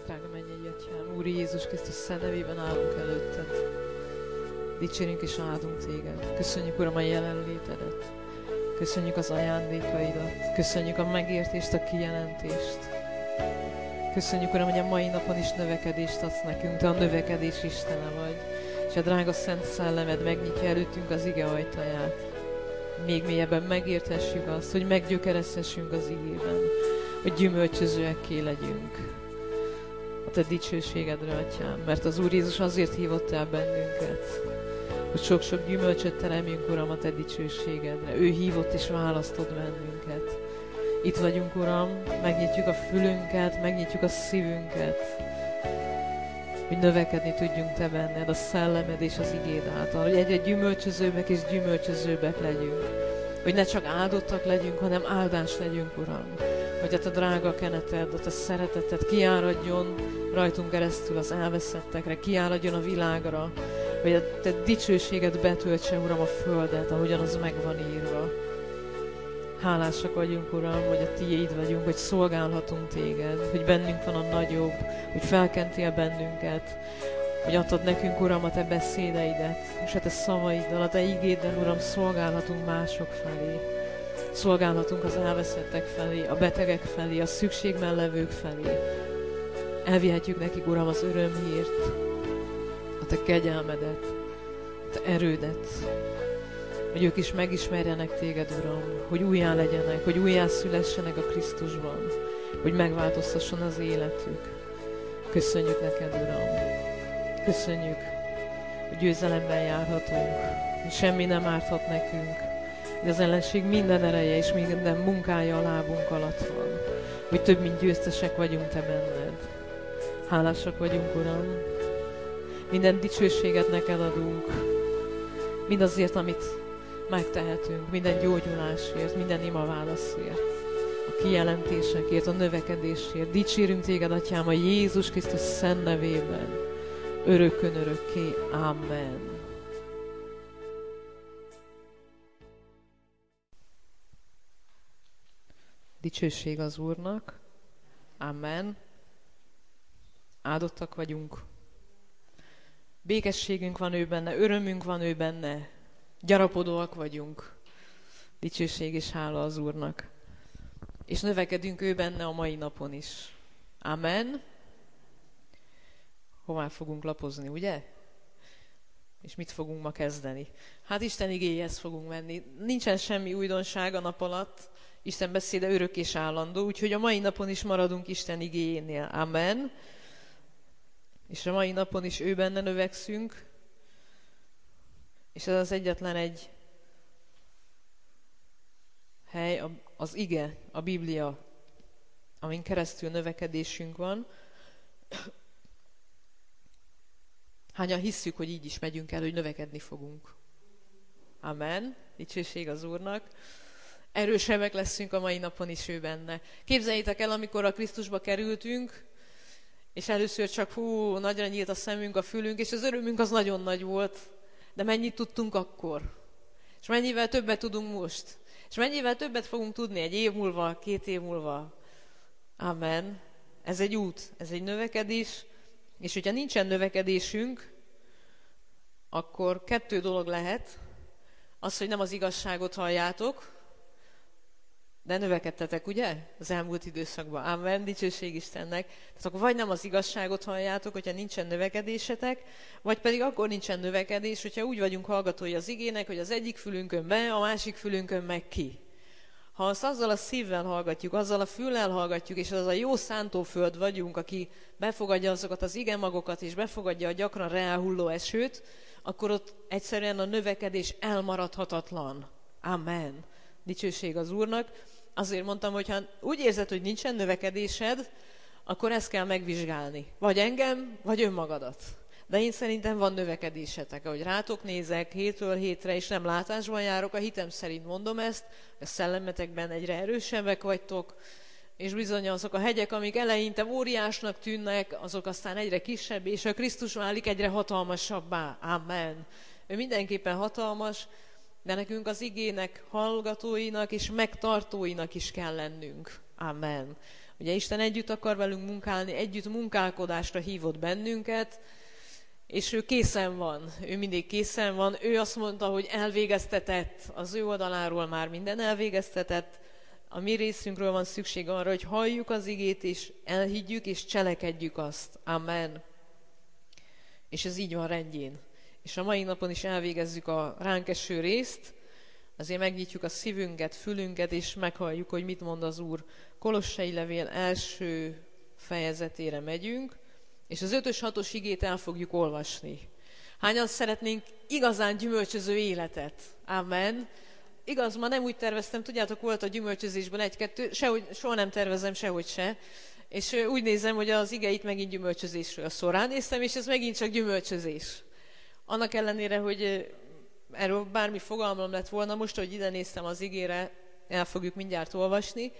drága mennyei Atyám, Úr Jézus Krisztus szent nevében állunk előtted. Dicsérünk és áldunk téged. Köszönjük, Uram, a jelenlétedet. Köszönjük az ajándékaidat. Köszönjük a megértést, a kijelentést. Köszönjük, Uram, hogy a mai napon is növekedést adsz nekünk. Te a növekedés Istene vagy. És a drága Szent Szellemed megnyitja előttünk az ige ajtaját. Még mélyebben megérthessük azt, hogy meggyökerezhessünk az igében. Hogy gyümölcsözőekké legyünk. A te dicsőségedre, Atyám, mert az Úr Jézus azért hívott el bennünket, hogy sok-sok gyümölcsöt teremjünk, Uram, a te dicsőségedre. Ő hívott és választott bennünket. Itt vagyunk, Uram, megnyitjuk a fülünket, megnyitjuk a szívünket, hogy növekedni tudjunk te benned, a szellemed és az igéd által, hogy egyre gyümölcsözőbbek és gyümölcsözőbbek legyünk. Hogy ne csak áldottak legyünk, hanem áldás legyünk, Uram. Hogy a te drága keneted, a te szereteted kiáradjon rajtunk keresztül az elveszettekre, kiáradjon a világra, hogy a te dicsőséged betöltse, Uram, a földet, ahogyan az meg van írva. Hálásak vagyunk, Uram, hogy a tiéd vagyunk, hogy szolgálhatunk téged, hogy bennünk van a nagyobb, hogy felkentél bennünket, hogy adtad nekünk, Uram, a te beszédeidet, és a te szavaiddal, a te igéddel, Uram, szolgálhatunk mások felé. Szolgálhatunk az elveszettek felé, a betegek felé, a szükségben levők felé. Elvihetjük nekik, Uram, az örömhírt, a te kegyelmedet, a te erődet, hogy ők is megismerjenek téged, Uram, hogy újjá legyenek, hogy újjá szülessenek a Krisztusban, hogy megváltoztasson az életük. Köszönjük neked, Uram! Köszönjük, hogy győzelemben járhatunk, hogy semmi nem árthat nekünk, hogy az ellenség minden ereje és minden munkája a lábunk alatt van, hogy több mint győztesek vagyunk te benned. Hálásak vagyunk, Uram! Minden dicsőséget neked adunk, mindazért, amit megtehetünk, minden gyógyulásért, minden imaválaszért, a kijelentésekért, a növekedésért. Dicsérünk téged, Atyám, a Jézus Krisztus szent nevében, örökkön örökké. Amen. Dicsőség az Úrnak. Amen. Áldottak vagyunk. Békességünk van ő benne, örömünk van ő benne. Gyarapodóak vagyunk. Dicsőség és hála az Úrnak. És növekedünk ő benne a mai napon is. Amen. Hová fogunk lapozni, ugye? És mit fogunk ma kezdeni? Hát Isten igéjéhez fogunk menni. Nincsen semmi újdonság a nap alatt. Isten beszéde örök és állandó, úgyhogy a mai napon is maradunk Isten igéjénél. Amen. És a mai napon is ő benne növekszünk. És ez az egyetlen egy hely, az ige, a Biblia, amin keresztül növekedésünk van. Hányan hisszük, hogy így is megyünk el, hogy növekedni fogunk. Amen. Dicsőség az Úrnak. Erősebbek leszünk a mai napon is ő benne. Képzeljétek el, amikor a Krisztusba kerültünk, és először csak nagyra nyílt a szemünk, a fülünk, és az örömünk az nagyon nagy volt. De mennyit tudtunk akkor? És mennyivel többet tudunk most? És mennyivel többet fogunk tudni egy év múlva, 2 év múlva? Amen. Ez egy út, ez egy növekedés, és hogyha nincsen növekedésünk, akkor 2 dolog lehet. Az, hogy nem az igazságot halljátok, de növekedtetek, ugye? Az elmúlt időszakban. Amen, dicsőség Istennek. Tehát akkor vagy nem az igazságot halljátok, hogyha nincsen növekedésetek, vagy pedig akkor nincsen növekedés, hogyha úgy vagyunk hallgatói az igének, hogy az egyik fülünkön be, a másik fülünkön meg ki. Ha azt azzal a szívvel hallgatjuk, azzal a füllel hallgatjuk, és az a jó szántóföld vagyunk, aki befogadja azokat az igemagokat, és befogadja a gyakran reálhulló esőt, akkor ott egyszerűen a növekedés elmaradhatatlan. Amen. Dicsőség az Úrnak. Azért mondtam, hogy ha úgy érzed, hogy nincsen növekedésed, akkor ezt kell megvizsgálni. Vagy engem, vagy önmagadat. De én szerintem van növekedésetek. Ahogy rátok nézek hétről hétre, és nem látásban járok, a hitem szerint mondom ezt, a szellemetekben egyre erősebbek vagytok, és bizony azok a hegyek, amik eleinte óriásnak tűnnek, azok aztán egyre kisebb, és a Krisztus válik egyre hatalmasabbá. Amen. Ő mindenképpen hatalmas, de nekünk az igének hallgatóinak és megtartóinak is kell lennünk. Amen. Ugye Isten együtt akar velünk munkálni, együtt munkálkodásra hívott bennünket, és ő készen van, ő mindig készen van. Ő azt mondta, hogy elvégeztetett, az ő oldaláról már minden elvégeztetett. A mi részünkről van szükség arra, hogy halljuk az igét, és elhiggyük, és cselekedjük azt. Amen. És ez így van rendjén. És a mai napon is elvégezzük a ránk eső részt, azért megnyitjuk a szívünket, fülünket, és meghalljuk, hogy mit mond az Úr. Kolossai levél első fejezetére megyünk, és az 5-6 igét el fogjuk olvasni. Hányan szeretnénk igazán gyümölcsöző életet? Amen. Igaz, ma nem úgy terveztem, tudjátok, volt a gyümölcsözésben 1-2, soha nem tervezem, sehogy se. És úgy nézem, hogy az ige itt megint gyümölcsözésről szól. Ránéztem, és ez megint csak gyümölcsözés. Annak ellenére, hogy erről bármi fogalmam lett volna, most, hogy ide néztem az igére, el fogjuk mindjárt olvasni,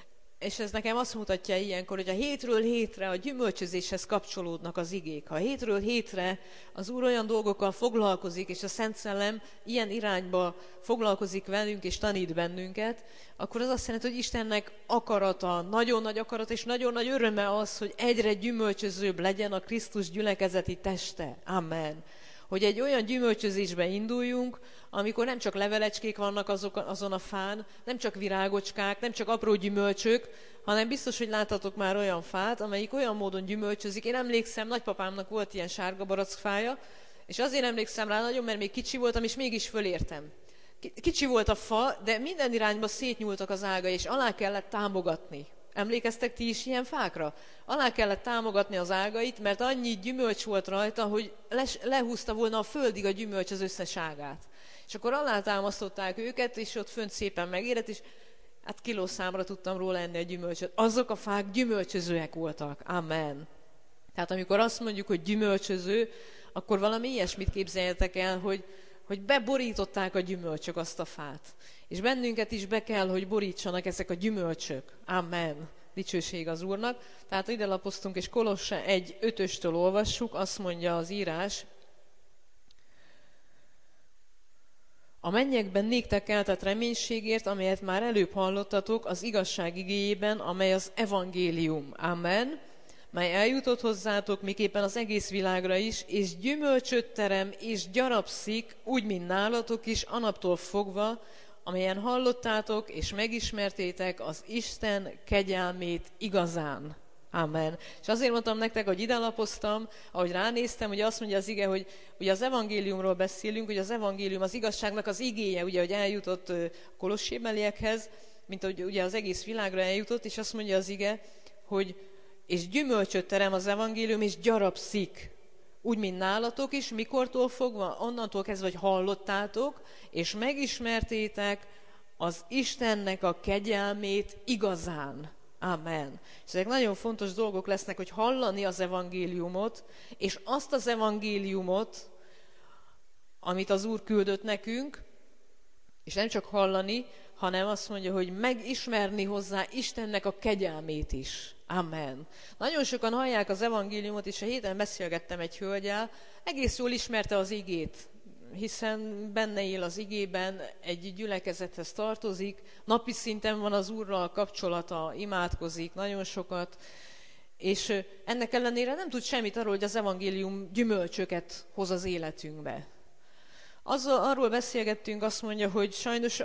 és ez nekem azt mutatja ilyenkor, hogy a hétről hétre a gyümölcsözéshez kapcsolódnak az igék. Ha hétről hétre az Úr olyan dolgokkal foglalkozik, és a Szent Szellem ilyen irányba foglalkozik velünk, és tanít bennünket, akkor az azt jelenti, hogy Istennek akarata, nagyon nagy akarata, és nagyon nagy öröme az, hogy egyre gyümölcsözőbb legyen a Krisztus gyülekezeti teste. Amen. Hogy egy olyan gyümölcsözésbe induljunk, amikor nem csak levelecskék vannak azon a fán, nem csak virágocskák, nem csak apró gyümölcsök, hanem biztos, hogy láthatok már olyan fát, amelyik olyan módon gyümölcsözik. Én emlékszem, nagypapámnak volt ilyen sárga barackfája, és azért emlékszem rá nagyon, mert még kicsi voltam, és mégis fölértem. Kicsi volt a fa, de minden irányba szétnyúltak az ágai, és alá kellett támogatni. Emlékeztek ti is ilyen fákra? Alá kellett támogatni az ágait, mert annyi gyümölcs volt rajta, hogy lehúzta volna a földig a gyümölcs az összes ágát. És akkor alátámasztották őket, és ott fönt szépen megérett, és hát kilószámra tudtam róla enni a gyümölcsöt. Azok a fák gyümölcsözőek voltak. Amen. Tehát amikor azt mondjuk, hogy gyümölcsöző, akkor valami ilyesmit képzeljetek el, hogy beborították a gyümölcsök azt a fát. És bennünket is be kell, hogy borítsanak ezek a gyümölcsök. Amen. Dicsőség az Úrnak. Tehát ide lapoztunk, és Kolosse 1:5-től olvassuk, azt mondja az írás: a mennyekben néktek keltett reménységért, amelyet már előbb hallottatok az igazság igéjében, amely az evangélium. Amen. Mely eljutott hozzátok, miképpen az egész világra is, és gyümölcsöt terem, és gyarapszik, úgy, mint nálatok is, anaptól fogva, amelyen hallottátok, és megismertétek az Isten kegyelmét igazán. Amen. És azért mondtam nektek, hogy ide lapoztam, ahogy ránéztem, ugye azt mondja az ige, hogy ugye az evangéliumról beszélünk, hogy az evangélium az igazságnak az igéje, ugye, hogy eljutott kolossébeliekhez, mint ahogy ugye az egész világra eljutott, és azt mondja az ige, hogy és gyümölcsöt terem az evangélium, és gyarapszik. Úgy, mint nálatok is, mikortól fogva, onnantól kezdve, hogy hallottátok, és megismertétek az Istennek a kegyelmét igazán. Amen. És ezek nagyon fontos dolgok lesznek, hogy hallani az evangéliumot, és azt az evangéliumot, amit az Úr küldött nekünk, és nem csak hallani, hanem azt mondja, hogy megismerni hozzá Istennek a kegyelmét is. Amen. Nagyon sokan hallják az evangéliumot, és a héten beszélgettem egy hölgyel, egész jól ismerte az igét, hiszen benne él az igében, egy gyülekezethez tartozik, napi szinten van az Úrral kapcsolata, imádkozik nagyon sokat, és ennek ellenére nem tud semmit arról, hogy az evangélium gyümölcsöket hoz az életünkbe. Arról beszélgettünk, azt mondja, hogy sajnos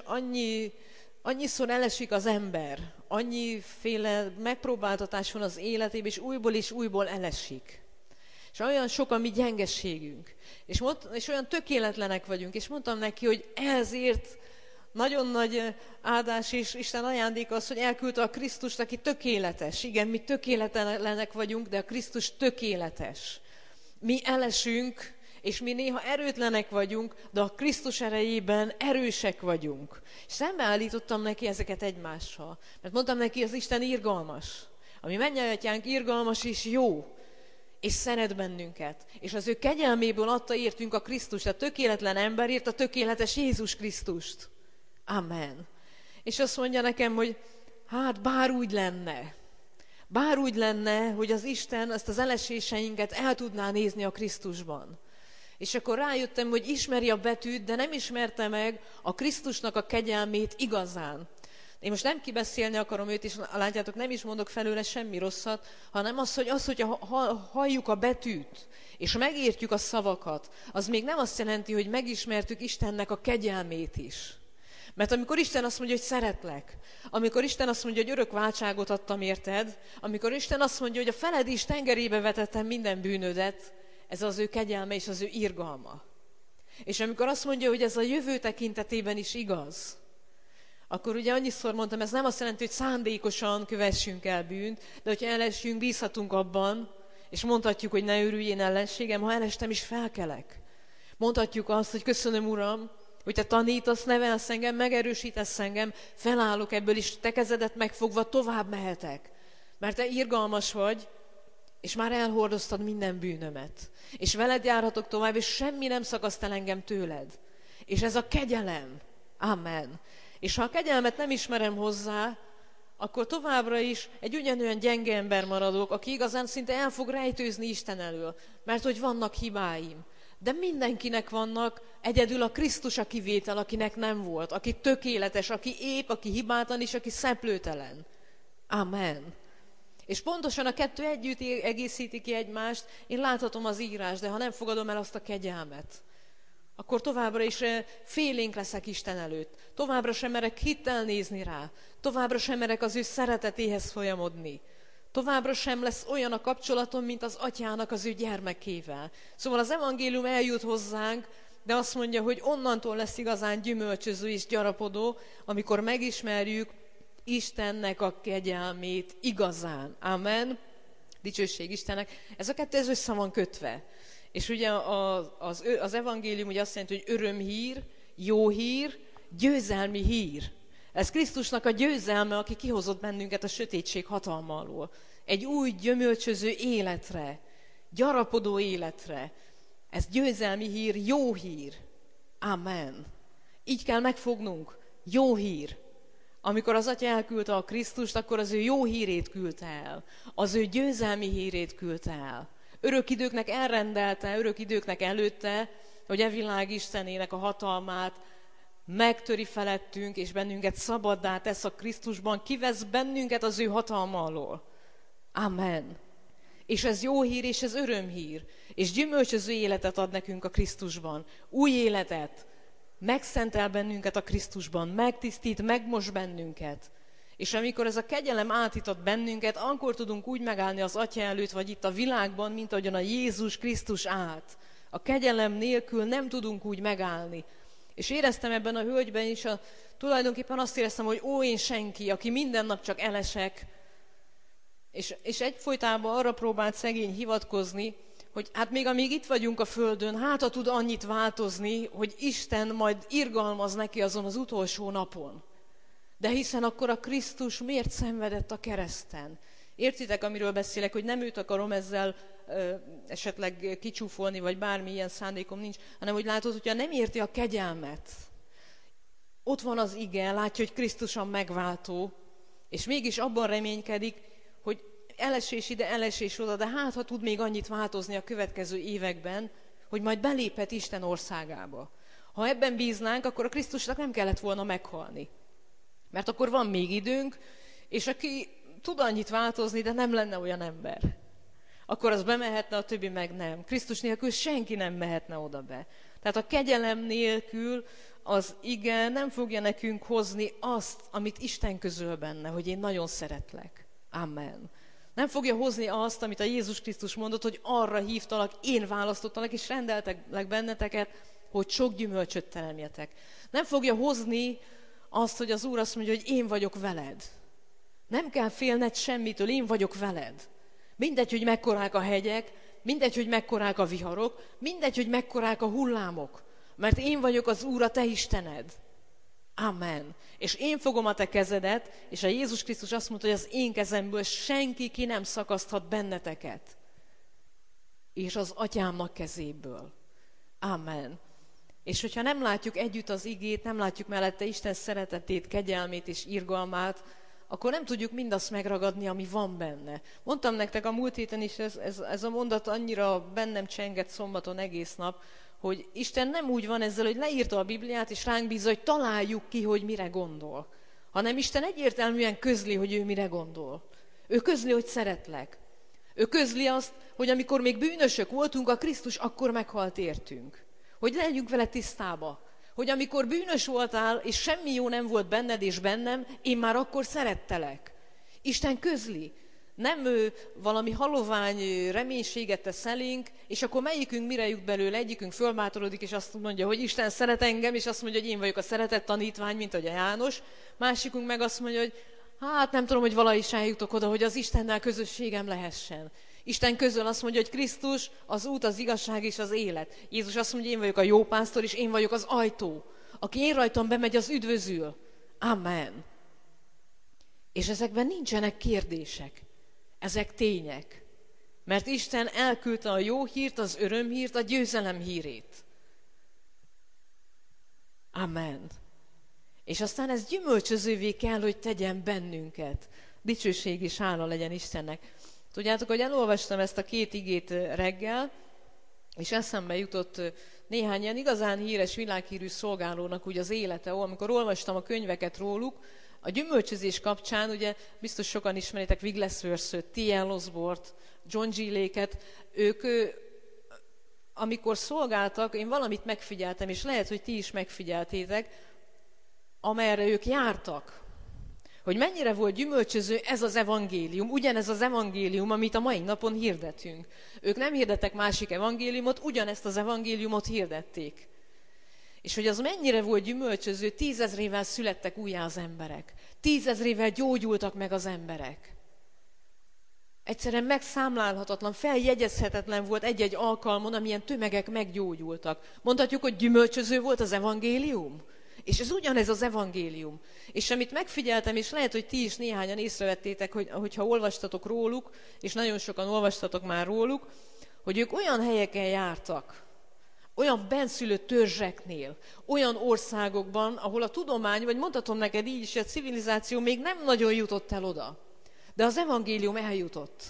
annyiszor elesik az ember, annyiféle megpróbáltatás van az életében, és újból elesik. És olyan sok a mi gyengeségünk. És olyan tökéletlenek vagyunk. És mondtam neki, hogy ezért nagyon nagy áldás és Isten ajándéka az, hogy elküldte a Krisztust, aki tökéletes. Igen, mi tökéletlenek vagyunk, de a Krisztus tökéletes. Mi elesünk, és mi néha erőtlenek vagyunk, de a Krisztus erejében erősek vagyunk. És szembeállítottam neki ezeket egymással. Mert mondtam neki, az Isten irgalmas. A mi mennyei irgalmas és jó, és szeret bennünket. És az ő kegyelméből adta értünk a Krisztust, a tökéletlen emberért, a tökéletes Jézus Krisztust. Amen. És azt mondja nekem, hogy hát bár úgy lenne, hogy az Isten ezt az eleséseinket el tudná nézni a Krisztusban. És akkor rájöttem, hogy ismeri a betűt, de nem ismerte meg a Krisztusnak a kegyelmét igazán. Én most nem kibeszélni akarom őt, és látjátok, nem is mondok felőle semmi rosszat, hanem hogy halljuk a betűt, és megértjük a szavakat, az még nem azt jelenti, hogy megismertük Istennek a kegyelmét is. Mert amikor Isten azt mondja, hogy szeretlek, amikor Isten azt mondja, hogy örök váltságot adtam érted, amikor Isten azt mondja, hogy a feled is tengerébe vetettem minden bűnödet, ez az ő kegyelme és az ő irgalma. És amikor azt mondja, hogy ez a jövő tekintetében is igaz, akkor ugye annyiszor mondtam, ez nem azt jelenti, hogy szándékosan kövessünk el bűnt, de hogyha elesünk, bízhatunk abban, és mondhatjuk, hogy ne örülj én ellenségem, ha elestem is felkelek. Mondhatjuk azt, hogy köszönöm Uram, hogy te tanítasz, nevelsz engem, megerősítesz engem, felállok ebből is, te kezedet megfogva tovább mehetek. Mert te irgalmas vagy, és már elhordoztad minden bűnömet. És veled járhatok tovább, és semmi nem szakaszt el engem tőled. És ez a kegyelem. Amen. És ha a kegyelmet nem ismerem hozzá, akkor továbbra is egy ugyanolyan gyenge ember maradok, aki igazán szinte el fog rejtőzni Isten elől. Mert hogy vannak hibáim. De mindenkinek vannak, egyedül a Krisztus a kivétel, akinek nem volt, aki tökéletes, aki épp, aki hibátlan és aki szeplőtelen. Amen. És pontosan a kettő együtt egészíti ki egymást, én láthatom az írás, de ha nem fogadom el azt a kegyelmet, akkor továbbra is félénk leszek Isten előtt. Továbbra sem merek hittel nézni rá. Továbbra sem merek az ő szeretetéhez folyamodni. Továbbra sem lesz olyan a kapcsolatom, mint az atyának az ő gyermekével. Szóval az evangélium eljut hozzánk, de azt mondja, hogy onnantól lesz igazán gyümölcsöző és gyarapodó, amikor megismerjük Istennek a kegyelmét igazán. Amen. Dicsőség Istennek. Ez a kettő össze van kötve. És ugye az evangélium ugye azt jelenti, hogy örömhír, jó hír, győzelmi hír. Ez Krisztusnak a győzelme, aki kihozott bennünket a sötétség hatalma alól. Egy új gyümölcsöző életre, gyarapodó életre. Ez győzelmi hír, jó hír. Amen. Így kell megfognunk. Jó hír. Amikor az Atya elküldte a Krisztust, akkor az ő jó hírét küldte el. Az ő győzelmi hírét küldte el. Örök időknek elrendelte, örök időknek előtte, hogy e világ Istenének a hatalmát megtöri felettünk, és bennünket szabaddá tesz a Krisztusban, kivesz bennünket az ő hatalma alól. Amen. És ez jó hír, és ez örömhír. És gyümölcsöző életet ad nekünk a Krisztusban. Új életet. Megszentel bennünket a Krisztusban, megtisztít, megmos bennünket. És amikor ez a kegyelem átított bennünket, akkor tudunk úgy megállni az Atya előtt, vagy itt a világban, mint ahogyan a Jézus Krisztus állt. A kegyelem nélkül nem tudunk úgy megállni. És éreztem ebben a hölgyben is, tulajdonképpen azt éreztem, hogy én senki, aki minden nap csak elesek. És egyfolytában arra próbált szegény hivatkozni, hogy hát még amíg itt vagyunk a földön, ha tud annyit változni, hogy Isten majd irgalmaz neki azon az utolsó napon. De hiszen akkor a Krisztus miért szenvedett a kereszten? Értitek, amiről beszélek, hogy nem őt akarom ezzel esetleg kicsúfolni, vagy bármilyen szándékom nincs, hanem hogy látod, hogyha nem érti a kegyelmet. Ott van az ige, látja, hogy Krisztus a megváltó, és mégis abban reménykedik, hogy elesés ide, elesés oda, de ha tud még annyit változni a következő években, hogy majd beléphet Isten országába. Ha ebben bíznánk, akkor a Krisztusnak nem kellett volna meghalni. Mert akkor van még időnk, és aki tud annyit változni, de nem lenne olyan ember, akkor az bemehetne, a többi meg nem. Krisztus nélkül senki nem mehetne oda be. Tehát a kegyelem nélkül az ige nem fogja nekünk hozni azt, amit Isten közöl benne, hogy én nagyon szeretlek. Amen. Nem fogja hozni azt, amit a Jézus Krisztus mondott, hogy arra hívtalak, én választottalak, és rendeltek benneteket, hogy sok gyümölcsöt teremjetek. Nem fogja hozni azt, hogy az Úr azt mondja, hogy én vagyok veled. Nem kell félned semmitől, én vagyok veled. Mindegy, hogy mekkorák a hegyek, mindegy, hogy mekkorák a viharok, mindegy, hogy mekkorák a hullámok. Mert én vagyok az Úr, a te Istened. Amen. És én fogom a te kezedet, és a Jézus Krisztus azt mondta, hogy az én kezemből senki ki nem szakaszthat benneteket. És az atyámnak kezéből. Amen. És hogyha nem látjuk együtt az igét, nem látjuk mellette Isten szeretetét, kegyelmét és irgalmát, akkor nem tudjuk mindazt megragadni, ami van benne. Mondtam nektek a múlt héten is, ez a mondat annyira bennem csengett szombaton egész nap, hogy Isten nem úgy van ezzel, hogy leírta a Bibliát, és ránk bízza, hogy találjuk ki, hogy mire gondol. hanem Isten egyértelműen közli, hogy ő mire gondol. Ő közli, hogy szeretlek. Ő közli azt, hogy amikor még bűnösök voltunk, a Krisztus akkor meghalt értünk. Hogy legyünk vele tisztába. Hogy amikor bűnös voltál, és semmi jó nem volt benned és bennem, én már akkor szerettelek. Isten közli. Nem valami halovány reménységet tesz elénk, és akkor melyikünk mire jut belőle, egyikünk fölbátorodik, és azt mondja, hogy Isten szeret engem, és azt mondja, hogy én vagyok a szeretett tanítvány, mint ahogy a János. Másikunk meg azt mondja, hogy hát nem tudom, hogy valahogy is eljutok oda, hogy az Istennel közösségem lehessen. Isten közöl azt mondja, hogy Krisztus az út, az igazság és az élet. Jézus azt mondja, én vagyok a jó pásztor, és én vagyok az ajtó. Aki én rajtam bemegy, az üdvözül. Amen. És ezekben nincsenek kérdések. Ezek tények. Mert Isten elküldte a jó hírt, az örömhírt, a győzelem hírét. Amen. És aztán ez gyümölcsözővé kell, hogy tegyen bennünket. Dicsőség és hála legyen Istennek. Tudjátok, hogy elolvastam ezt a 2 igét reggel, és eszembe jutott néhány ilyen igazán híres, világhírű szolgálónak úgy az élete, amikor olvastam a könyveket róluk, a gyümölcsözés kapcsán, ugye biztos sokan ismeritek Wigglesworth-t, T.L. Osborne-t, John G. Lake-et, ők amikor szolgáltak, én valamit megfigyeltem, és lehet, hogy ti is megfigyeltétek, amerre ők jártak, hogy mennyire volt gyümölcsöző ez az evangélium, ugyanez az evangélium, amit a mai napon hirdetünk. Ők nem hirdettek másik evangéliumot, ugyanezt az evangéliumot hirdették. És hogy az mennyire volt gyümölcsöző, 10 000-ével születtek újjá az emberek. 10 000-ével gyógyultak meg az emberek. Egyszerűen megszámlálhatatlan, feljegyezhetetlen volt egy-egy alkalmon, amilyen tömegek meggyógyultak. Mondhatjuk, hogy gyümölcsöző volt az evangélium? És ez ugyanez az evangélium. És amit megfigyeltem, és lehet, hogy ti is néhányan észrevettétek, hogyha olvastatok róluk, és nagyon sokan olvastatok már róluk, hogy ők olyan helyeken jártak, olyan benszülött törzseknél, olyan országokban, ahol a tudomány, vagy mondhatom neked így is, a civilizáció még nem nagyon jutott el oda. De az evangélium eljutott.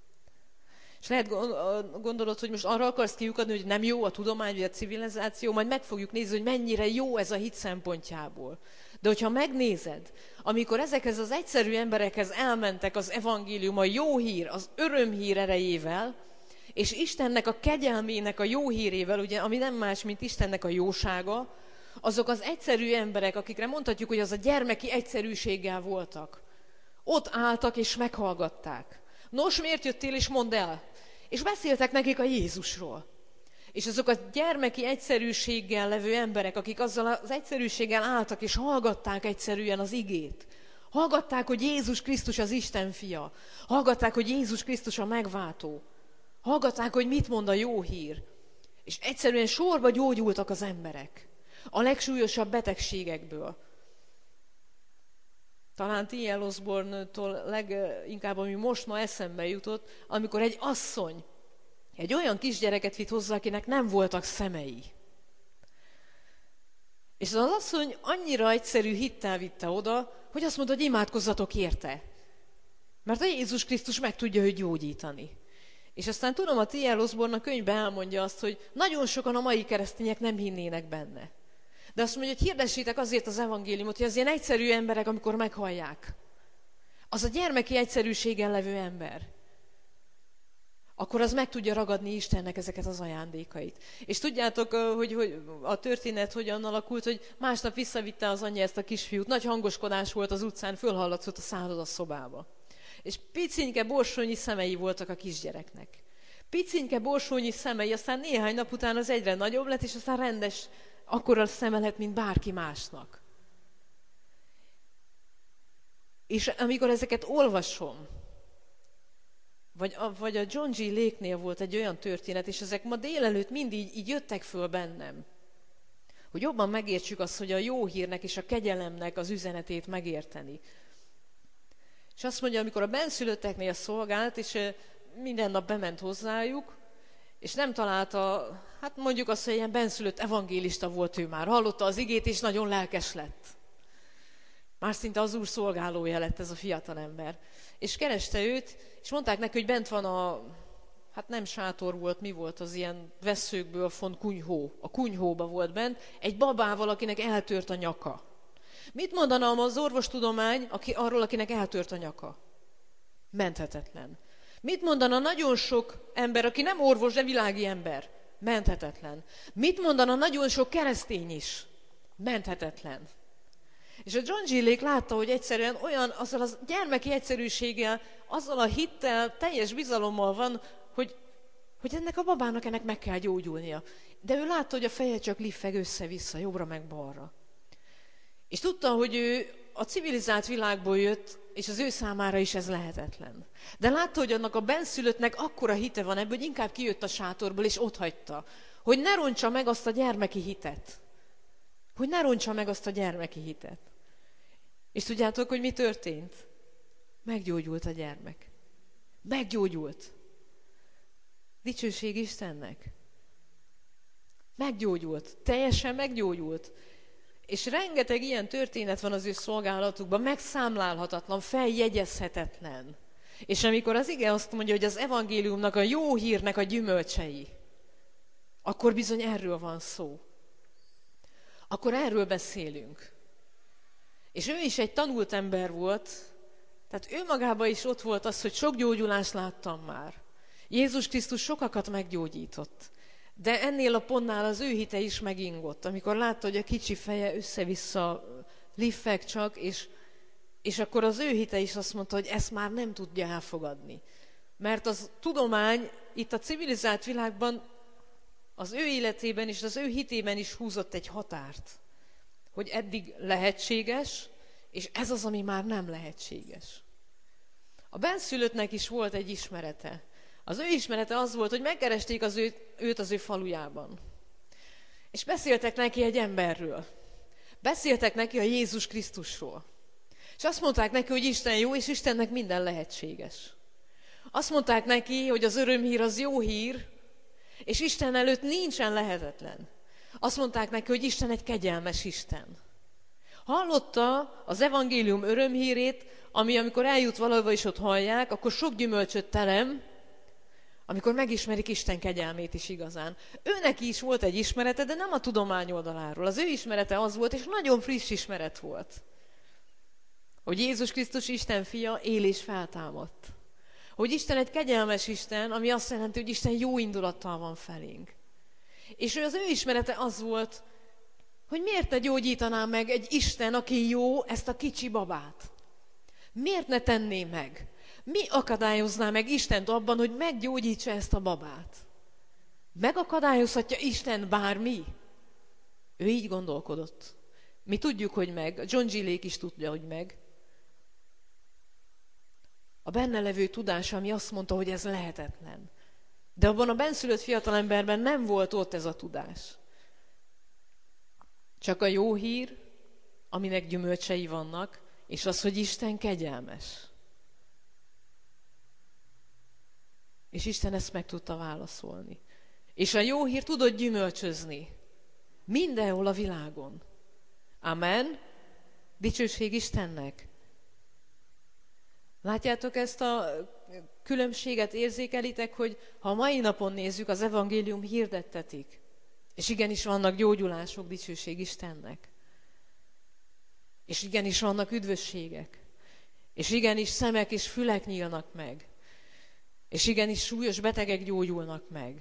És lehet gondolod, hogy most arra akarsz kiukadni, hogy nem jó a tudomány, vagy a civilizáció, majd meg fogjuk nézni, hogy mennyire jó ez a hit szempontjából. De hogyha megnézed, amikor ezekhez az egyszerű emberekhez elmentek az evangélium, a jó hír, az örömhír erejével, és Istennek a kegyelmének a jó hírével, ugye, ami nem más, mint Istennek a jósága, azok az egyszerű emberek, akikre mondhatjuk, hogy az a gyermeki egyszerűséggel voltak. Ott álltak és meghallgatták. Nos, miért jöttél, és mondd el? És beszéltek nekik a Jézusról. És azok a gyermeki egyszerűséggel levő emberek, akik azzal az egyszerűséggel álltak, és hallgatták egyszerűen az igét. Hallgatták, hogy Jézus Krisztus az Isten fia. Hallgatták, hogy Jézus Krisztus a megváltó. Hallgatták, hogy mit mond a jó hír. És egyszerűen sorba gyógyultak az emberek. A legsúlyosabb betegségekből. Talán T.L. Osborne-tól leginkább, ami most ma eszembe jutott, amikor egy asszony egy olyan kisgyereket vitt hozzá, akinek nem voltak szemei. És az asszony annyira egyszerű hittel vitte oda, hogy azt mondta, hogy imádkozzatok érte. Mert a Jézus Krisztus meg tudja őt gyógyítani. És aztán tudom, a T.L. Osborne a könyvben elmondja azt, hogy nagyon sokan a mai keresztények nem hinnének benne. De azt mondja, hogy hirdessétek azért az evangéliumot, hogy az ilyen egyszerű emberek, amikor meghallják. Az a gyermeki egyszerűséggel levő ember. Akkor az meg tudja ragadni Istennek ezeket az ajándékait. És tudjátok, hogy a történet hogyan alakult, hogy másnap visszavitte az anyja ezt a kisfiút. Nagy hangoskodás volt az utcán, fölhallatszott a szállodaszobába. És picinke borsonyi szemei voltak a kisgyereknek. Picinke borsonyi szemei, aztán néhány nap után az egyre nagyobb lett, és aztán rendes, akkora szeme lett, mint bárki másnak. És amikor ezeket olvasom, vagy a John G. Lake-nél volt egy olyan történet, és ezek ma délelőtt mind így jöttek föl bennem, hogy jobban megértsük azt, hogy a jó hírnek és a kegyelemnek az üzenetét megérteni. És azt mondja, amikor a benszülötteknél szolgált, és minden nap bement hozzájuk, és nem találta, hát mondjuk azt, hogy ilyen benszülött evangélista volt ő már. Hallotta az igét, és nagyon lelkes lett. Már szinte az Úr szolgálója lett ez a fiatalember. És kereste őt, és mondták neki, hogy bent van hát nem sátor volt, mi volt az ilyen vesszőkből font kunyhó. A kunyhóba volt bent, egy babával, akinek eltört a nyaka. Mit mondana az orvostudomány arról, akinek eltört a nyaka? Menthetetlen. Mit mondana nagyon sok ember, aki nem orvos, de világi ember? Menthetetlen. Mit mondana nagyon sok keresztény is? Menthetetlen. És a John G. Lake látta, hogy egyszerűen olyan, azzal a gyermeki egyszerűséggel, azzal a hittel, teljes bizalommal van, hogy ennek a babának ennek meg kell gyógyulnia. De ő látta, hogy a feje csak liffeg össze-vissza, jobbra meg balra. És tudta, hogy ő a civilizált világból jött, és az ő számára is ez lehetetlen. De látta, hogy annak a benszülöttnek akkora hite van ebből, hogy inkább kijött a sátorból, és otthagyta. Hogy ne rontsa meg azt a gyermeki hitet. Hogy ne rontsa meg azt a gyermeki hitet. És tudjátok, hogy mi történt? Meggyógyult a gyermek. Meggyógyult. Dicsőség Istennek. Meggyógyult. Teljesen meggyógyult. És rengeteg ilyen történet van az ő szolgálatukban, megszámlálhatatlan, feljegyezhetetlen. És amikor az ige azt mondja, hogy az evangéliumnak, a jó hírnek a gyümölcsei, akkor bizony erről van szó. Akkor erről beszélünk. És ő is egy tanult ember volt, tehát ő magában is ott volt az, hogy sok gyógyulást láttam már. Jézus Krisztus sokakat meggyógyított. De ennél a pontnál az ő hite is megingott, amikor látta, hogy a kicsi feje össze-vissza liffeg csak, és akkor az ő hite is azt mondta, hogy ezt már nem tudja elfogadni. Mert az tudomány itt a civilizált világban az ő életében és az ő hitében is húzott egy határt, hogy eddig lehetséges, és ez az, ami már nem lehetséges. A benszülöttnek is volt egy ismerete. Az ő ismerete az volt, hogy megkeresték őt az ő falujában. És beszéltek neki egy emberről. Beszéltek neki a Jézus Krisztusról. És azt mondták neki, hogy Isten jó, és Istennek minden lehetséges. Azt mondták neki, hogy az örömhír az jó hír, és Isten előtt nincsen lehetetlen. Azt mondták neki, hogy Isten egy kegyelmes Isten. Hallotta az evangélium örömhírét, ami amikor eljut valahova és ott hallják, akkor sok gyümölcsöt terem, amikor megismerik Isten kegyelmét is igazán. Őneki is volt egy ismerete, de nem a tudomány oldaláról. Az ő ismerete az volt, és nagyon friss ismeret volt, hogy Jézus Krisztus Isten fia él és feltámadt. Hogy Isten egy kegyelmes Isten, ami azt jelenti, hogy Isten jó indulattal van felénk. És az ő ismerete az volt, hogy miért ne gyógyítaná meg egy Isten, aki jó, ezt a kicsi babát? Miért ne tenné meg? Mi akadályozná meg Istent abban, hogy meggyógyítsa ezt a babát? Megakadályozhatja Isten bármi? Ő így gondolkodott. Mi tudjuk, hogy meg. John G. Lake is tudja, hogy meg. A benne levő tudása, ami azt mondta, hogy ez lehetetlen. De abban a benszülött fiatalemberben nem volt ott ez a tudás. Csak a jó hír, aminek gyümölcsei vannak, és az, hogy Isten kegyelmes. És Isten ezt meg tudta válaszolni. És a jó hír tudott gyümölcsözni. Mindenhol a világon. Amen. Dicsőség Istennek. Látjátok ezt a különbséget, érzékelitek, hogy ha a mai napon nézzük, az evangélium hirdettetik. És igenis vannak gyógyulások, dicsőség Istennek. És igenis vannak üdvösségek. És igenis szemek és fülek nyílnak meg. És igenis súlyos betegek gyógyulnak meg.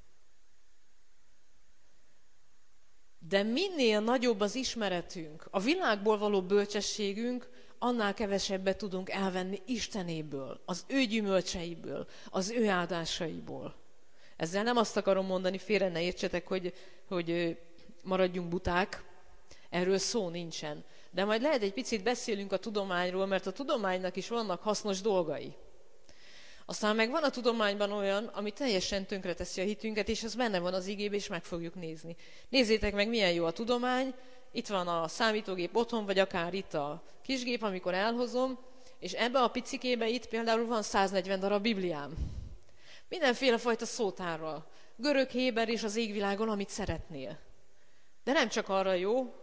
De minél nagyobb az ismeretünk, a világból való bölcsességünk, annál kevesebbet tudunk elvenni Istenéből, az ő gyümölcseiből, az ő áldásaiból. Ezzel nem azt akarom mondani, félre ne értsetek, hogy maradjunk buták, erről szó nincsen. De majd lehet egy picit beszélünk a tudományról, mert a tudománynak is vannak hasznos dolgai. Aztán meg van a tudományban olyan, ami teljesen tönkreteszi a hitünket, és ez benne van az igében, és meg fogjuk nézni. Nézzétek meg, milyen jó a tudomány. Itt van a számítógép otthon, vagy akár itt a kisgép, amikor elhozom, és ebbe a picikébe itt például van 140 darab Bibliám. Mindenféle fajta szótárral. Görög, héber és az égvilágon, amit szeretnél. De nem csak arra jó,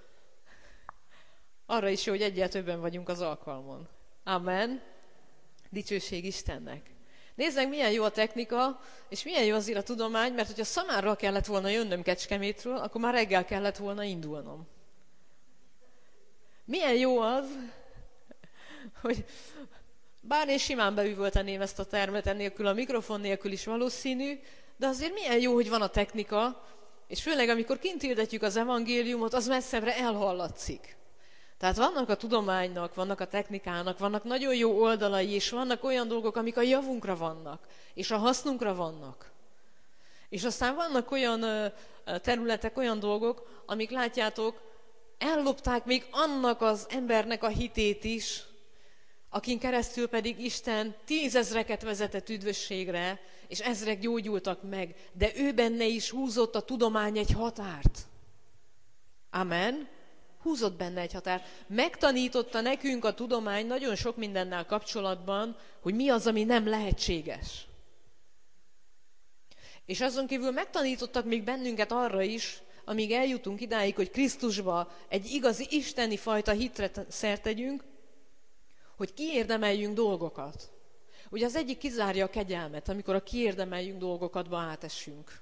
arra is jó, hogy egyel többen vagyunk az alkalmon. Amen. Dicsőség Istennek. Nézd meg, milyen jó a technika, és milyen jó azért a tudomány, mert hogyha Szamárra kellett volna jönnöm Kecskemétről, akkor már reggel kellett volna indulnom. Milyen jó az, hogy bár én simán beüvölteném ezt a termet ennélkül, a mikrofon nélkül is valószínű, de azért milyen jó, hogy van a technika, és főleg amikor kint hirdetjük az evangéliumot, az messzebbre elhallatszik. Tehát vannak a tudománynak, vannak a technikának, vannak nagyon jó oldalai, és vannak olyan dolgok, amik a javunkra vannak, és a hasznunkra vannak. És aztán vannak olyan területek, olyan dolgok, amik látjátok, ellopták még annak az embernek a hitét is, akin keresztül pedig Isten 10 000-eket vezetett üdvösségre, és ezrek gyógyultak meg, de ő benne is húzott a tudomány egy határt. Amen. Húzott benne egy határt. Megtanította nekünk a tudomány nagyon sok mindennel kapcsolatban, hogy mi az, ami nem lehetséges. És azon kívül megtanítottak még bennünket arra is, amíg eljutunk idáig, hogy Krisztusba egy igazi isteni fajta hitre szert tegyünk, hogy kiérdemeljünk dolgokat. Ugye az egyik kizárja a kegyelmet, amikor a kiérdemeljünk dolgokatba átessünk.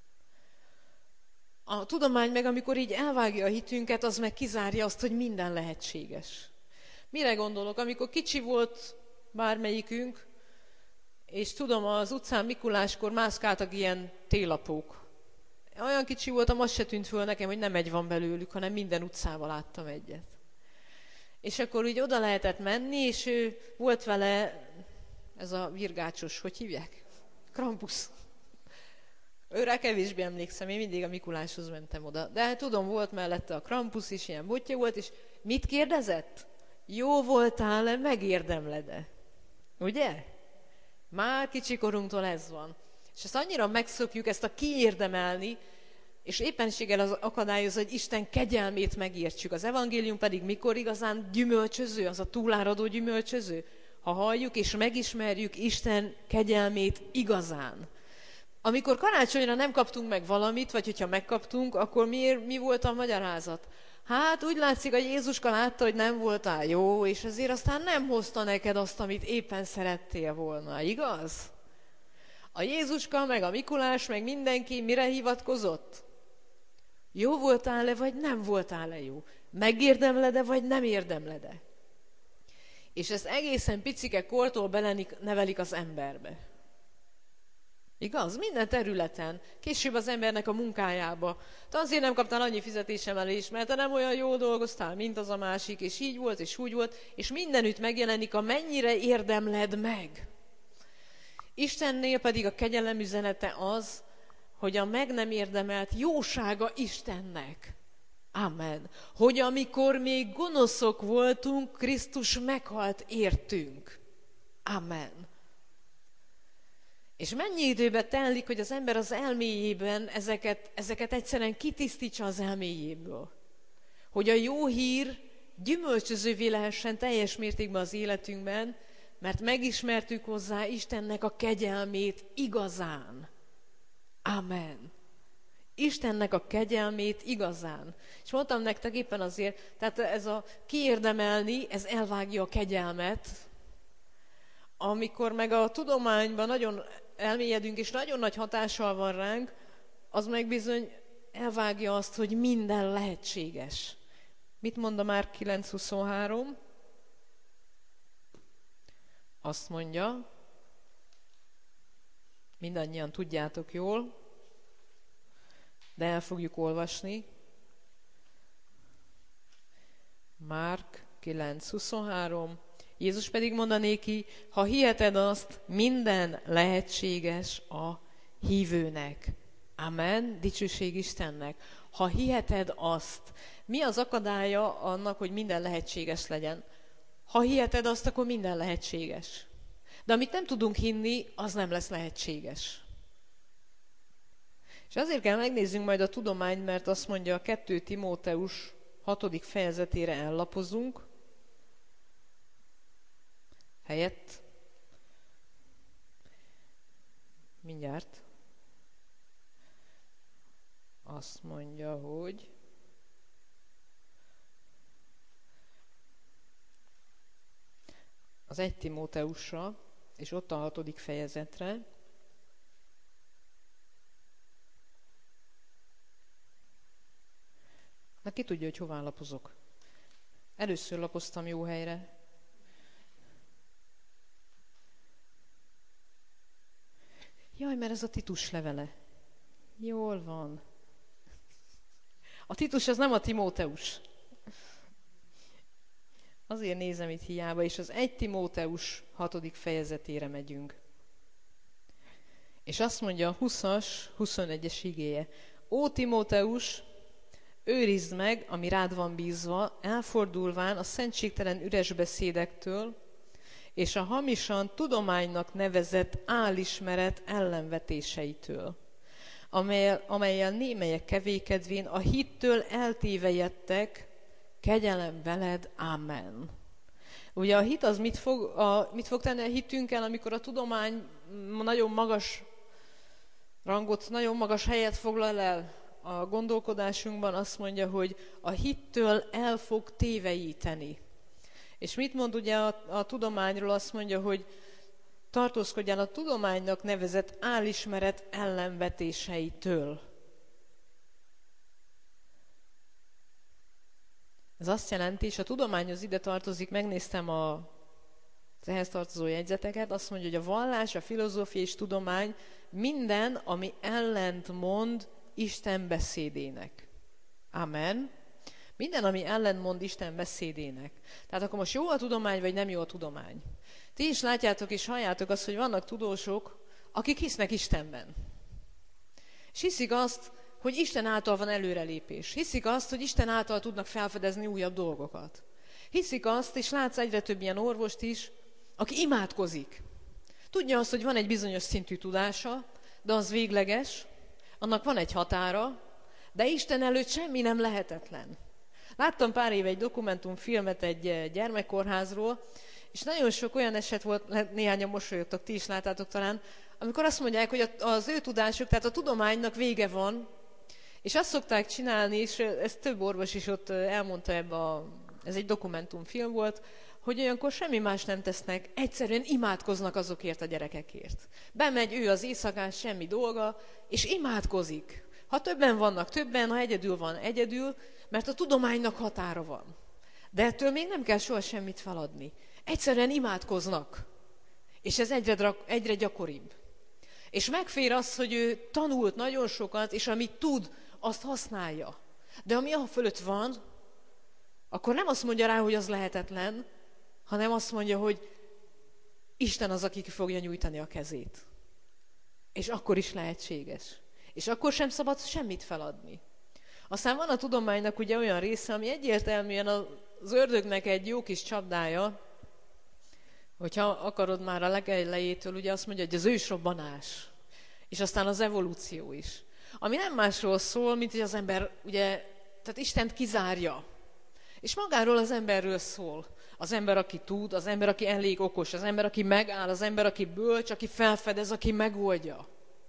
A tudomány meg, amikor így elvágja a hitünket, az meg kizárja azt, hogy minden lehetséges. Mire gondolok? Amikor kicsi volt bármelyikünk, és tudom, az utcán Mikuláskor mászkáltak ilyen télapók. Olyan kicsi voltam, az se tűnt föl nekem, hogy nem egy van belőlük, hanem minden utcával láttam egyet. És akkor úgy oda lehetett menni, és ő volt vele ez a virgácsos, hogy hívják? Krampus. Őre kevésbé emlékszem, én mindig a Mikuláshoz mentem oda. De hát tudom, volt mellette a Krampus is, ilyen botja volt, és mit kérdezett? Jó voltál-e, megérdemled-e? Ugye? Már kicsikorunktól ez van. És ezt annyira megszokjuk, ezt a kiérdemelni, és éppenséggel az akadályoz, hogy Isten kegyelmét megértsük. Az evangélium pedig mikor igazán gyümölcsöző, az a túláradó gyümölcsöző? Ha halljuk és megismerjük Isten kegyelmét igazán. Amikor karácsonyra nem kaptunk meg valamit, vagy hogyha megkaptunk, akkor mi volt a magyarázat? Hát úgy látszik, a Jézuska látta, hogy nem voltál jó, és ezért aztán nem hozta neked azt, amit éppen szerettél volna, igaz? A Jézuska, meg a Mikulás, meg mindenki mire hivatkozott? Jó voltál-e, vagy nem voltál-e jó? Megérdemled-e, vagy nem érdemled-e? És ezt egészen picike kortól belenevelik az emberbe. Igaz? Minden területen. Később az embernek a munkájába. Te azért nem kaptál annyi fizetésemelést, mert te nem olyan jól dolgoztál, mint az a másik, és így volt, és úgy volt, és mindenütt megjelenik a mennyire érdemled meg. Istennél pedig a kegyelem üzenete az, hogy a meg nem érdemelt jósága Istennek. Amen. Hogy amikor még gonoszok voltunk, Krisztus meghalt értünk. Amen. És mennyi időbe telik, hogy az ember az elméjében ezeket egyszerűen kitisztítsa az elméjéből. Hogy a jó hír gyümölcsözővé lehessen teljes mértékben az életünkben, mert megismertük hozzá Istennek a kegyelmét igazán. Amen. Istennek a kegyelmét igazán. És mondtam nektek éppen azért, tehát ez a kiérdemelni, ez elvágja a kegyelmet, amikor meg a tudományban nagyon elmélyedünk, és nagyon nagy hatással van ránk, az meg bizony elvágja azt, hogy minden lehetséges. Mit mond a Márk 9.23? Azt mondja, mindannyian tudjátok jól, de el fogjuk olvasni. Márk 9.23. Jézus pedig mondanéki, ha hiheted azt, minden lehetséges a hívőnek. Amen, dicsőség Istennek. Ha hiheted azt, mi az akadálya annak, hogy minden lehetséges legyen? Ha hiheted azt, akkor minden lehetséges. De amit nem tudunk hinni, az nem lesz lehetséges. És azért kell megnézzünk majd a tudományt, mert azt mondja a 2 Timóteus 6. fejezetére ellapozunk, helyett. Mindjárt. Azt mondja, hogy az 1 Timóteusra, és ott a 6. fejezetre, na ki tudja, hogy hová lapozok. Először lapoztam jó helyre. Jaj, mert ez a Titus levele. Jól van. A Titus az nem a Timóteus. Azért nézem itt hiába, és az 1 Timóteus 6. fejezetére megyünk. És azt mondja a 20-as, 21-es igéje. Ó Timóteus, őrizd meg, ami rád van bízva, elfordulván a szentségtelen üres beszédektől, és a hamisan tudománynak nevezett álismeret ellenvetéseitől, amellyel némelyek kevékedvén a hittől eltévejedtek, kegyelem veled, amen. Ugye a hit az mit fog tenni a hitünkkel, amikor a tudomány nagyon magas rangot, nagyon magas helyet foglal el a gondolkodásunkban, azt mondja, hogy a hittől el fog tévejíteni. És mit mond ugye a tudományról? Azt mondja, hogy tartózkodjál a tudománynak nevezett álismeret ellenvetéseitől. Ez azt jelenti, és a tudományhoz ide tartozik, megnéztem az ehhez tartozó jegyzeteket, azt mondja, hogy a vallás, a filozófia és tudomány minden, ami ellentmond Isten beszédének. Amen. Minden, ami ellentmond Isten beszédének. Tehát akkor most jó a tudomány, vagy nem jó a tudomány? Ti is látjátok és halljátok azt, hogy vannak tudósok, akik hisznek Istenben. És hiszik azt, hogy Isten által van előrelépés. Hiszik azt, hogy Isten által tudnak felfedezni újabb dolgokat. Hiszik azt, és látsz egyre több ilyen orvost is, aki imádkozik. Tudja azt, hogy van egy bizonyos szintű tudása, de az végleges, annak van egy határa, de Isten előtt semmi nem lehetetlen. Láttam pár éve egy dokumentumfilmet egy gyermekkórházról, és nagyon sok olyan eset volt, néhányan mosolyogtak, ti is láttátok talán, amikor azt mondják, hogy az ő tudásuk, tehát a tudománynak vége van, és azt szokták csinálni, és ezt több orvos is ott elmondta ez egy dokumentumfilm volt, hogy olyankor semmi más nem tesznek, egyszerűen imádkoznak azokért a gyerekekért. Bemegy ő az éjszakán, semmi dolga, és imádkozik. Ha többen vannak, többen, ha egyedül van, egyedül, mert a tudománynak határa van. De ettől még nem kell soha semmit feladni. Egyszerűen imádkoznak. És ez egyre gyakoribb. És megfér az, hogy ő tanult nagyon sokat, és amit tud, azt használja. De ami a fölött van, akkor nem azt mondja rá, hogy az lehetetlen, hanem azt mondja, hogy Isten az, aki ki fogja nyújtani a kezét. És akkor is lehetséges. És akkor sem szabad semmit feladni. Aztán van a tudománynak ugye olyan része, ami egyértelműen az ördögnek egy jó kis csapdája, hogyha akarod már a legelejétől, ugye azt mondja, hogy az ősrobbanás, és aztán az evolúció is. Ami nem másról szól, mint hogy az ember, ugye, tehát Istent kizárja. És magáról az emberről szól. Az ember, aki tud, az ember, aki elég okos, az ember, aki megáll, az ember, aki bölcs, aki felfedez, aki megoldja.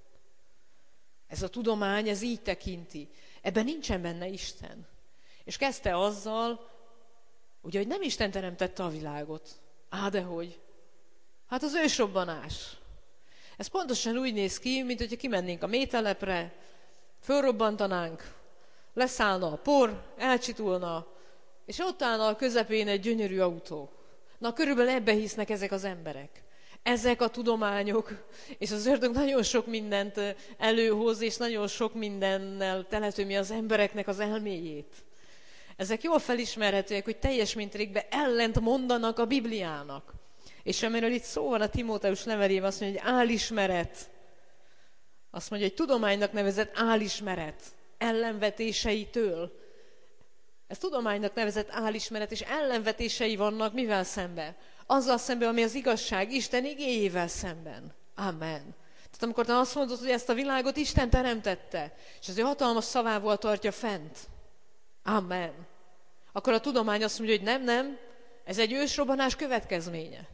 Ez a tudomány, ez így tekinti. Ebben nincsen benne Isten. És kezdte azzal, ugye, hogy nem Isten teremtette a világot. Dehogy? Hát az ősrobbanás. Ez pontosan úgy néz ki, mint hogyha kimennénk a mételepre, fölrobbantanánk, leszállna a por, elcsitulna, és ott állna a közepén egy gyönyörű autó. Na, körülbelül ebbe hisznek ezek az emberek. Ezek a tudományok, és az ördög nagyon sok mindent előhoz, és nagyon sok mindennel teletömi az embereknek az elméjét. Ezek jól felismerhetőek, hogy teljes mértékben ellent mondanak a Bibliának. És amiről itt szó van a Timóteus levelében, azt mondja, hogy álismeret. Azt mondja, hogy tudománynak nevezett álismeret ellenvetéseitől. Ez tudománynak nevezett álismeret, és ellenvetései vannak mivel szemben? Azzal szemben, ami az igazság, Isten igéjével szemben. Amen. Tehát amikor te azt mondod, hogy ezt a világot Isten teremtette, és az ő hatalmas szavával tartja fent. Amen. Akkor a tudomány azt mondja, hogy nem, ez egy ősrobbanás következménye.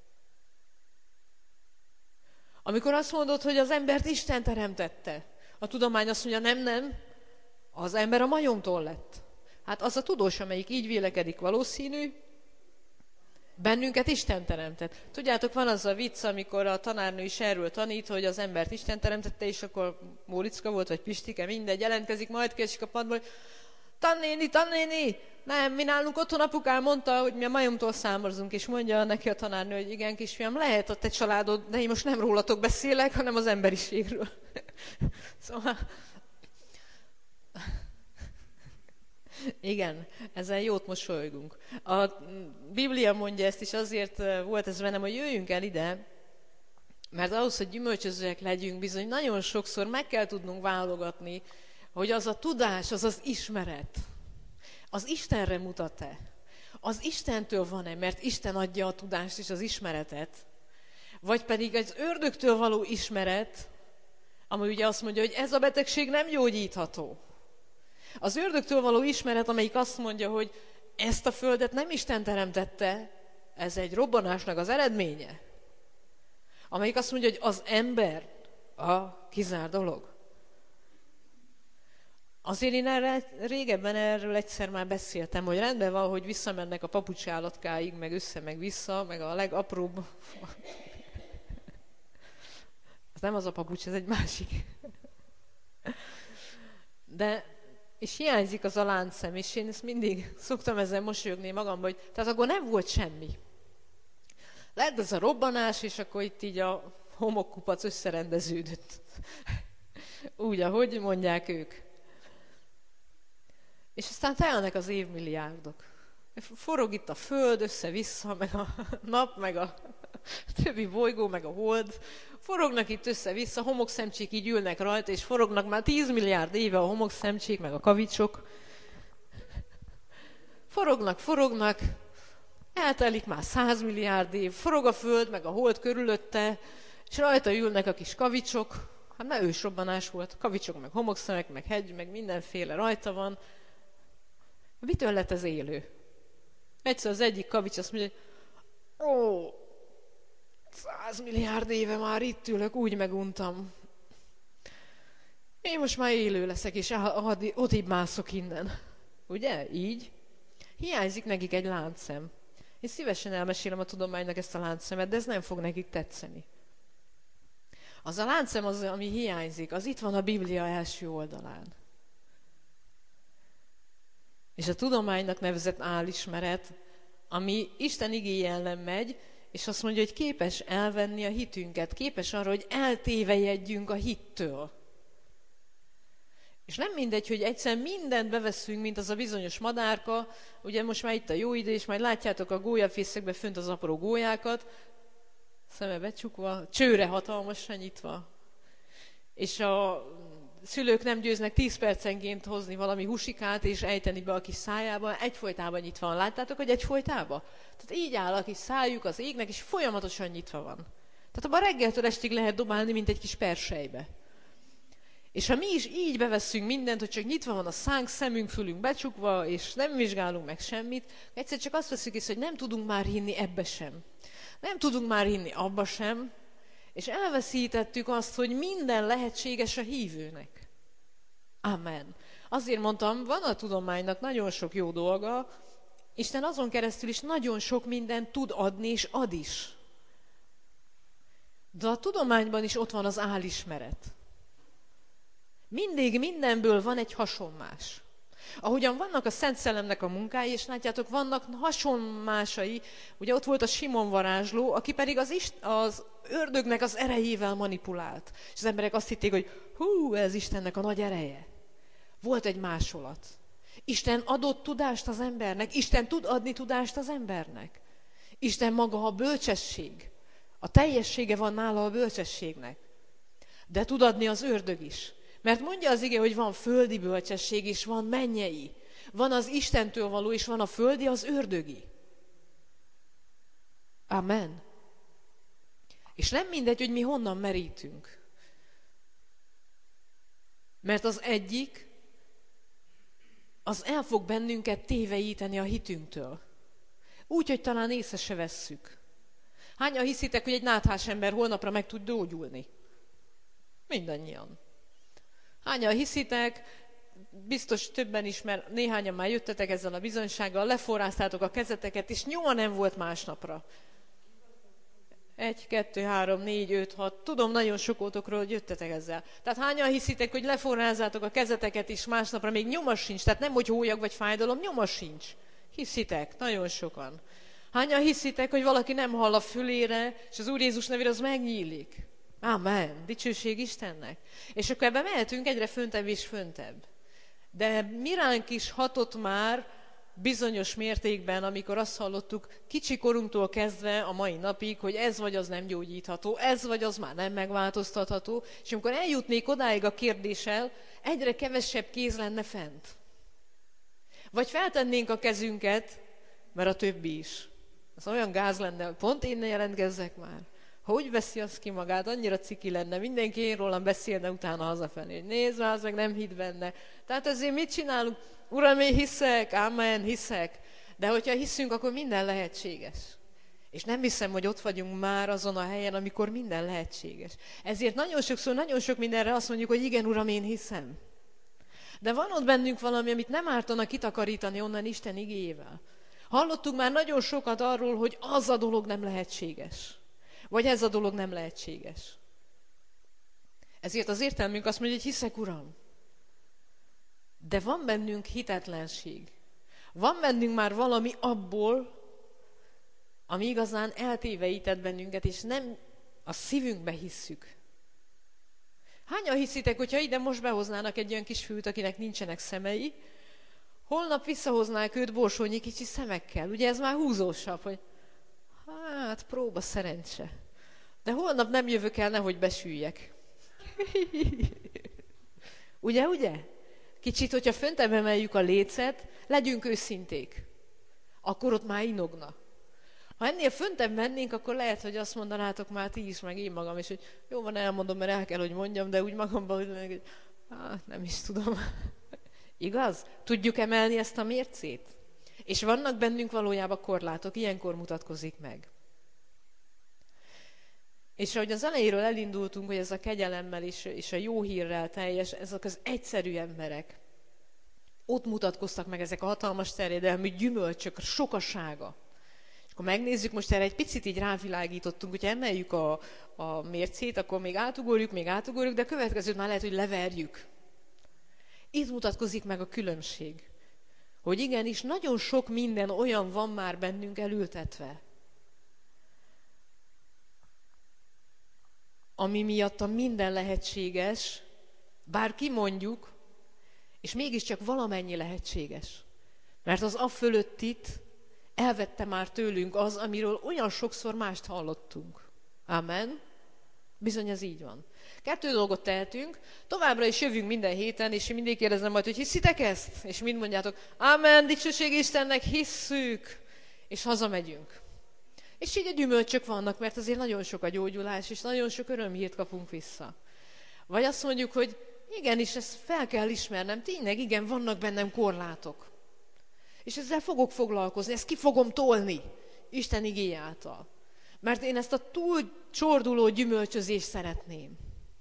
Amikor azt mondod, hogy az embert Isten teremtette, a tudomány azt mondja, nem, az ember a majomtól lett. Hát az a tudós, amelyik így vélekedik, valószínű, bennünket Isten teremtett. Tudjátok, van az a vicc, amikor a tanárnő is erről tanít, hogy az embert Isten teremtette, és akkor Móriczka volt, vagy Pistike, mindegy, jelentkezik majd késik a padból, hogy Tannéni, nem, mi nálunk otthon apukám mondta, hogy mi a majomtól származunk, és mondja neki a tanárnő, hogy igen, kisfiam, lehet a te családod, de én most nem rólatok beszélek, hanem az emberiségről. Szóval... Igen, ezzel jót mosolygunk. A Biblia mondja ezt is, azért volt ez bennem, hogy jöjjünk el ide, mert ahhoz, hogy gyümölcsözőek legyünk, bizony nagyon sokszor meg kell tudnunk válogatni, hogy az a tudás, az az ismeret, az Istenre mutat-e? Az Istentől van-e, mert Isten adja a tudást és az ismeretet? Vagy pedig az ördögtől való ismeret, ami ugye azt mondja, hogy ez a betegség nem gyógyítható. Az ördögtől való ismeret, amelyik azt mondja, hogy ezt a földet nem Isten teremtette, ez egy robbanásnak az eredménye. Amelyik azt mondja, hogy az ember a kizár dolog. Azért én régebben erről egyszer már beszéltem, hogy rendben van, hogy visszamennek a papucsállatkáig, meg össze, meg vissza, meg a legapróbb... Ez nem az a papucs, ez egy másik. De... És hiányzik az a láncszem, és én ezt mindig szoktam ezzel mosolyogni magamban, hogy tehát akkor nem volt semmi. Lett ez a robbanás, és akkor itt így a homokkupac összerendeződött. Úgy, ahogy mondják ők. És aztán telnek az évmilliárdok. Forog itt a föld össze-vissza, meg a nap, meg a többi bolygó, meg a hold. Forognak itt össze-vissza, homokszemcsék így ülnek rajta, és forognak már 10 milliárd éve a homokszemcsék, meg a kavicsok. Forognak, eltelik már 100 milliárd év, forog a föld, meg a hold körülötte, és rajta ülnek a kis kavicsok. Hát már ősrobbanás volt, kavicsok, meg homokszemek, meg hegy, meg mindenféle rajta van. Mitől lett ez élő? Egyszer az egyik kavics azt mondja, hogy 100 milliárd éve már itt ülök, úgy meguntam. Én most már élő leszek, és odébb mászok innen. Ugye? Így? Hiányzik nekik egy láncszem. Én szívesen elmesélem a tudománynak ezt a láncszemet, de ez nem fog nekik tetszeni. Az a láncszem, az, ami hiányzik, az itt van a Biblia első oldalán. És a tudománynak nevezett álismeret, ami Isten igéje ellen megy, és azt mondja, hogy képes elvenni a hitünket, képes arra, hogy eltévejedjünk a hittől. És nem mindegy, hogy egyszer mindent beveszünk, mint az a bizonyos madárka, ugye most már itt a jó idő, és majd látjátok a gólyafészekbe fönt az apró gólyákat, szeme becsukva, csőre hatalmasan nyitva. És a szülők nem győznek 10 percenként hozni valami húsikát, és ejteni be a kis szájába, egyfolytában nyitva van. Láttátok, hogy egyfolytában? Tehát így áll a kis szájuk az égnek, és folyamatosan nyitva van. Tehát abban reggeltől estig lehet dobálni, mint egy kis persejbe. És ha mi is így bevesszünk mindent, hogy csak nyitva van a szánk, szemünk, fülünk becsukva, és nem vizsgálunk meg semmit, egyszer csak azt veszük észre, hogy nem tudunk már hinni ebbe sem. Nem tudunk már hinni abba sem, és elveszítettük azt, hogy minden lehetséges a hívőnek. Amen. Azért mondtam, van a tudománynak nagyon sok jó dolga, Isten azon keresztül is nagyon sok mindent tud adni, és ad is. De a tudományban is ott van az álismeret. Mindig mindenből van egy hasonmás. Ahogyan vannak a Szent Szellemnek a munkái, és látjátok, vannak hasonmásai, ugye ott volt a Simon varázsló, aki pedig az ördögnek az erejével manipulált. És az emberek azt hitték, hogy ez Istennek a nagy ereje. Volt egy másolat. Isten adott tudást az embernek, Isten tud adni tudást az embernek. Isten maga a bölcsesség. A teljessége van nála a bölcsességnek. De tud adni az ördög is. Mert mondja az ige, hogy van földi bölcsesség, és van mennyei. Van az Istentől való, és van a földi, az ördögi. Amen. És nem mindegy, hogy mi honnan merítünk. Mert az egyik, az el fog bennünket téveíteni a hitünktől. Úgy, hogy talán észre se vesszük. Hányan hiszitek, hogy egy náthás ember holnapra meg tud gyógyulni? Mindannyian. Hányan hiszitek, biztos többen is, mert néhányan már jöttetek ezzel a bizonysággal, leforráztátok a kezeteket, és nyoma nem volt másnapra. 1, 2, 3, 4, 5, 6. Tudom nagyon sok ótokról, hogy jöttetek ezzel. Tehát hányan hiszitek, hogy leforrázzátok a kezeteket is másnapra, még nyoma sincs. Tehát nem, hogy hólyag vagy fájdalom, nyoma sincs. Hiszitek, nagyon sokan. Hányan hiszitek, hogy valaki nem hall a fülére, és az Úr Jézus nevére az megnyílik. Amen. Dicsőség Istennek. És akkor ebben mehetünk egyre föntebb és föntebb. De miránk is hatott már bizonyos mértékben, amikor azt hallottuk kicsi korunktól kezdve a mai napig, hogy ez vagy az nem gyógyítható, ez vagy az már nem megváltoztatható, és amikor eljutnék odáig a kérdéssel, egyre kevesebb kéz lenne fent. Vagy feltennénk a kezünket, mert a többi is. Az olyan gáz lenne, hogy pont én ne jelentkezzek már. Ha úgy veszi azt ki magát, annyira ciki lenne, mindenki én rólam beszélne utána hazafelé, hogy nézd már, az meg nem hitt benne. Tehát ezért mit csinálunk? Uram, én hiszek, amen, hiszek. De hogyha hiszünk, akkor minden lehetséges. És nem hiszem, hogy ott vagyunk már azon a helyen, amikor minden lehetséges. Ezért nagyon sokszor, nagyon sok mindenre azt mondjuk, hogy igen, Uram, én hiszem. De van ott bennünk valami, amit nem ártana kitakarítani onnan Isten igéjével. Hallottuk már nagyon sokat arról, hogy az a dolog nem lehetséges. Vagy ez a dolog nem lehetséges. Ezért az értelmünk azt mondja, hogy hiszek, Uram. De van bennünk hitetlenség. Van bennünk már valami abból, ami igazán eltéveített bennünket, és nem a szívünkbe hisszük. Hányan hiszitek, hogyha ide most behoznának egy olyan kis fiút, akinek nincsenek szemei, holnap visszahoznák őt borsónyi kicsi szemekkel. Ugye ez már húzósabb, hogy hát próba szerencse. De holnap nem jövök el, nehogy besüljek. Ugye? Kicsit, hogyha föntebb emeljük a lécet, legyünk őszinték. Akkor ott már inogna. Ha ennél föntebb mennénk, akkor lehet, hogy azt mondanátok már ti is, meg én magam is, hogy jó van, elmondom, mert el kell, hogy mondjam, de úgy magamban, hogy nem is tudom. Igaz? Tudjuk emelni ezt a mércét? És vannak bennünk valójában korlátok, ilyenkor mutatkozik meg. És ahogy az elejéről elindultunk, hogy ez a kegyelemmel és a jó hírrel teljes, ezek az egyszerű emberek, ott mutatkoztak meg ezek a hatalmas terjedelmű gyümölcsök, sokasága. És akkor megnézzük, most erre egy picit így rávilágítottunk, hogyha emeljük a mércét, akkor még átugorjuk, de a következőt már lehet, hogy leverjük. Itt mutatkozik meg a különbség. Hogy igenis, nagyon sok minden olyan van már bennünk elültetve, ami miatt a minden lehetséges, bár kimondjuk, és mégiscsak valamennyi lehetséges. Mert az afölöttit elvette már tőlünk az, amiről olyan sokszor mást hallottunk. Amen? Bizony ez így van. 2 dolgot tehetünk, továbbra is jövünk minden héten, és én mindig kérdezem majd, hogy hiszitek ezt? És mind mondjátok, amen, dicsőség Istennek, hisszük, és hazamegyünk. És így a gyümölcsök vannak, mert azért nagyon sok a gyógyulás, és nagyon sok örömhírt kapunk vissza. Vagy azt mondjuk, hogy igenis, ezt fel kell ismernem, tényleg, igen, vannak bennem korlátok. És ezzel fogok foglalkozni, ezt ki fogom tolni Isten igéje által. Mert én ezt a túl csorduló gyümölcsözést szeretném.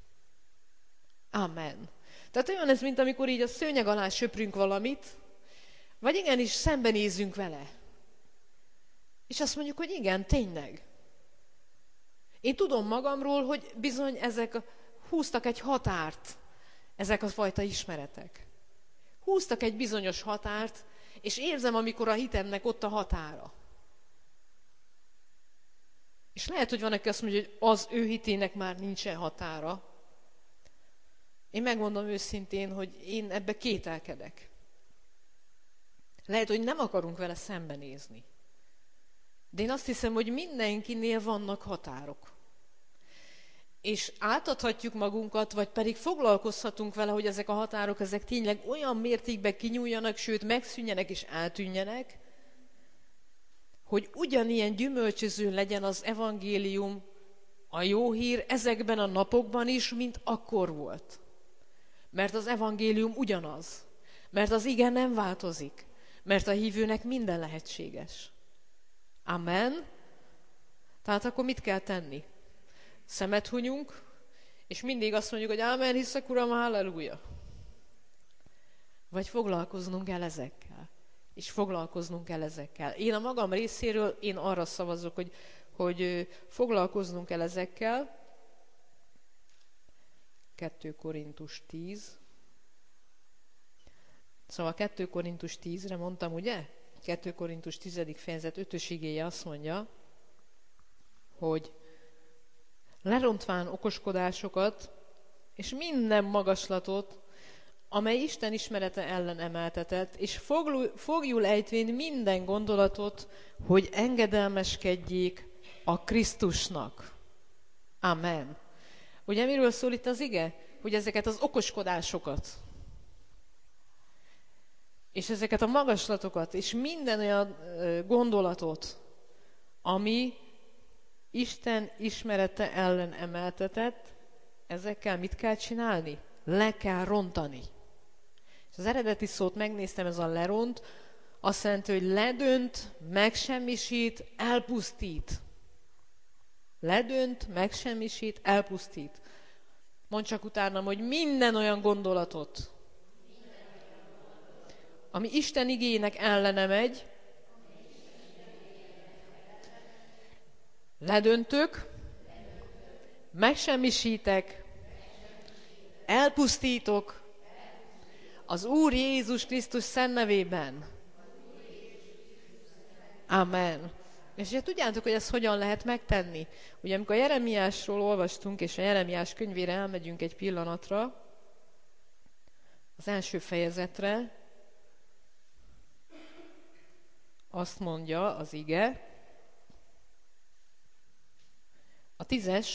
Amen. Tehát olyan ez, mint amikor így a szőnyeg alá söprünk valamit, vagy igenis szembenézzünk vele. És azt mondjuk, hogy igen, tényleg. Én tudom magamról, hogy bizony ezek húztak egy határt, ezek a fajta ismeretek. Húztak egy bizonyos határt, és érzem, amikor a hitemnek ott a határa. És lehet, hogy van, aki azt mondja, hogy az ő hitének már nincsen határa. Én megmondom őszintén, hogy én ebbe kételkedek. Lehet, hogy nem akarunk vele szembenézni. De én azt hiszem, hogy mindenkinél vannak határok. És átadhatjuk magunkat, vagy pedig foglalkozhatunk vele, hogy ezek a határok, ezek tényleg olyan mértékben kinyúljanak, sőt megszűnjenek és eltűnjenek, hogy ugyanilyen gyümölcsöző legyen az evangélium, a jó hír ezekben a napokban is, mint akkor volt. Mert az evangélium ugyanaz. Mert az ige nem változik. Mert a hívőnek minden lehetséges. Amen. Tehát akkor mit kell tenni? Szemet hunyunk, és mindig azt mondjuk, hogy amen, hiszek, Uram, halleluja. Vagy foglalkoznunk kell ezekkel. És foglalkoznunk kell ezekkel. Én a magam részéről, én arra szavazok, hogy hogy foglalkoznunk kell ezekkel. 2 Korintus 10. Szóval 2 Korintus 10-re mondtam, ugye? 2 Korintus 10. fejezet 5. igéje azt mondja, hogy lerontván okoskodásokat és minden magaslatot, amely Isten ismerete ellen emeltetett, és fogjul ejtvén minden gondolatot, hogy engedelmeskedjék a Krisztusnak. Amen. Ugye miről szól itt az ige? Hogy ezeket az okoskodásokat, és ezeket a magaslatokat, és minden olyan gondolatot, ami Isten ismerete ellen emeltetett, ezekkel mit kell csinálni? Le kell rontani. És az eredeti szót megnéztem, ez a leront, azt jelenti, hogy ledönt, megsemmisít, elpusztít. Ledönt, megsemmisít, elpusztít. Mondd csak utána, hogy minden olyan gondolatot, ami Isten igéjének ellene megy, ledöntök, megsemmisítek, elpusztítok az Úr Jézus Krisztus szent nevében. Amen. És ugye tudjátok, hogy ezt hogyan lehet megtenni? Ugye amikor a Jeremiásról olvastunk, és a Jeremiás könyvére elmegyünk egy pillanatra, az első fejezetre, azt mondja az ige, a 9-es,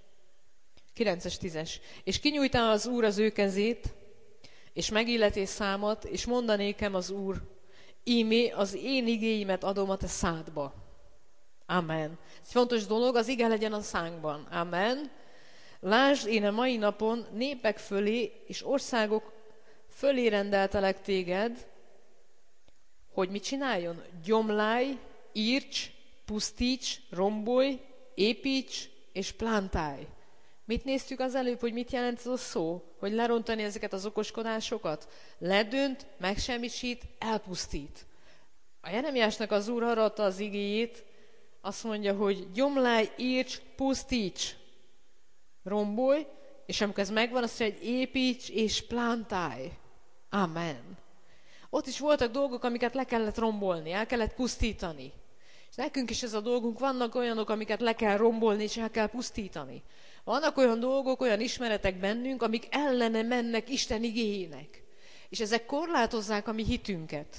10-es. És kinyújtá az Úr az ő kezét, és megilleté számat, és mondanékem az Úr, ímé az én igéimet adom a te szádba. Amen. Ez fontos dolog, az ige legyen a szánkban. Amen. Lásd, én a mai napon népek fölé és országok fölé rendeltelek téged, hogy mit csináljon? Gyomlálj, írts, pusztíts, rombolj, építs és plántálj. Mit néztük az előbb, hogy mit jelent ez a szó? Hogy lerontani ezeket az okoskodásokat? Ledönt, megsemmisít, elpusztít. A Jeremiásnak az Úr arra adta az igéjét, azt mondja, hogy gyomlálj, írts, pusztíts, rombolj, és amikor ez megvan, azt mondja, hogy építs és plántálj. Amen. Ott is voltak dolgok, amiket le kellett rombolni, el kellett pusztítani. És nekünk is ez a dolgunk, vannak olyanok, amiket le kell rombolni, és el kell pusztítani. Vannak olyan dolgok, olyan ismeretek bennünk, amik ellene mennek Isten igéjének. És ezek korlátozzák a mi hitünket.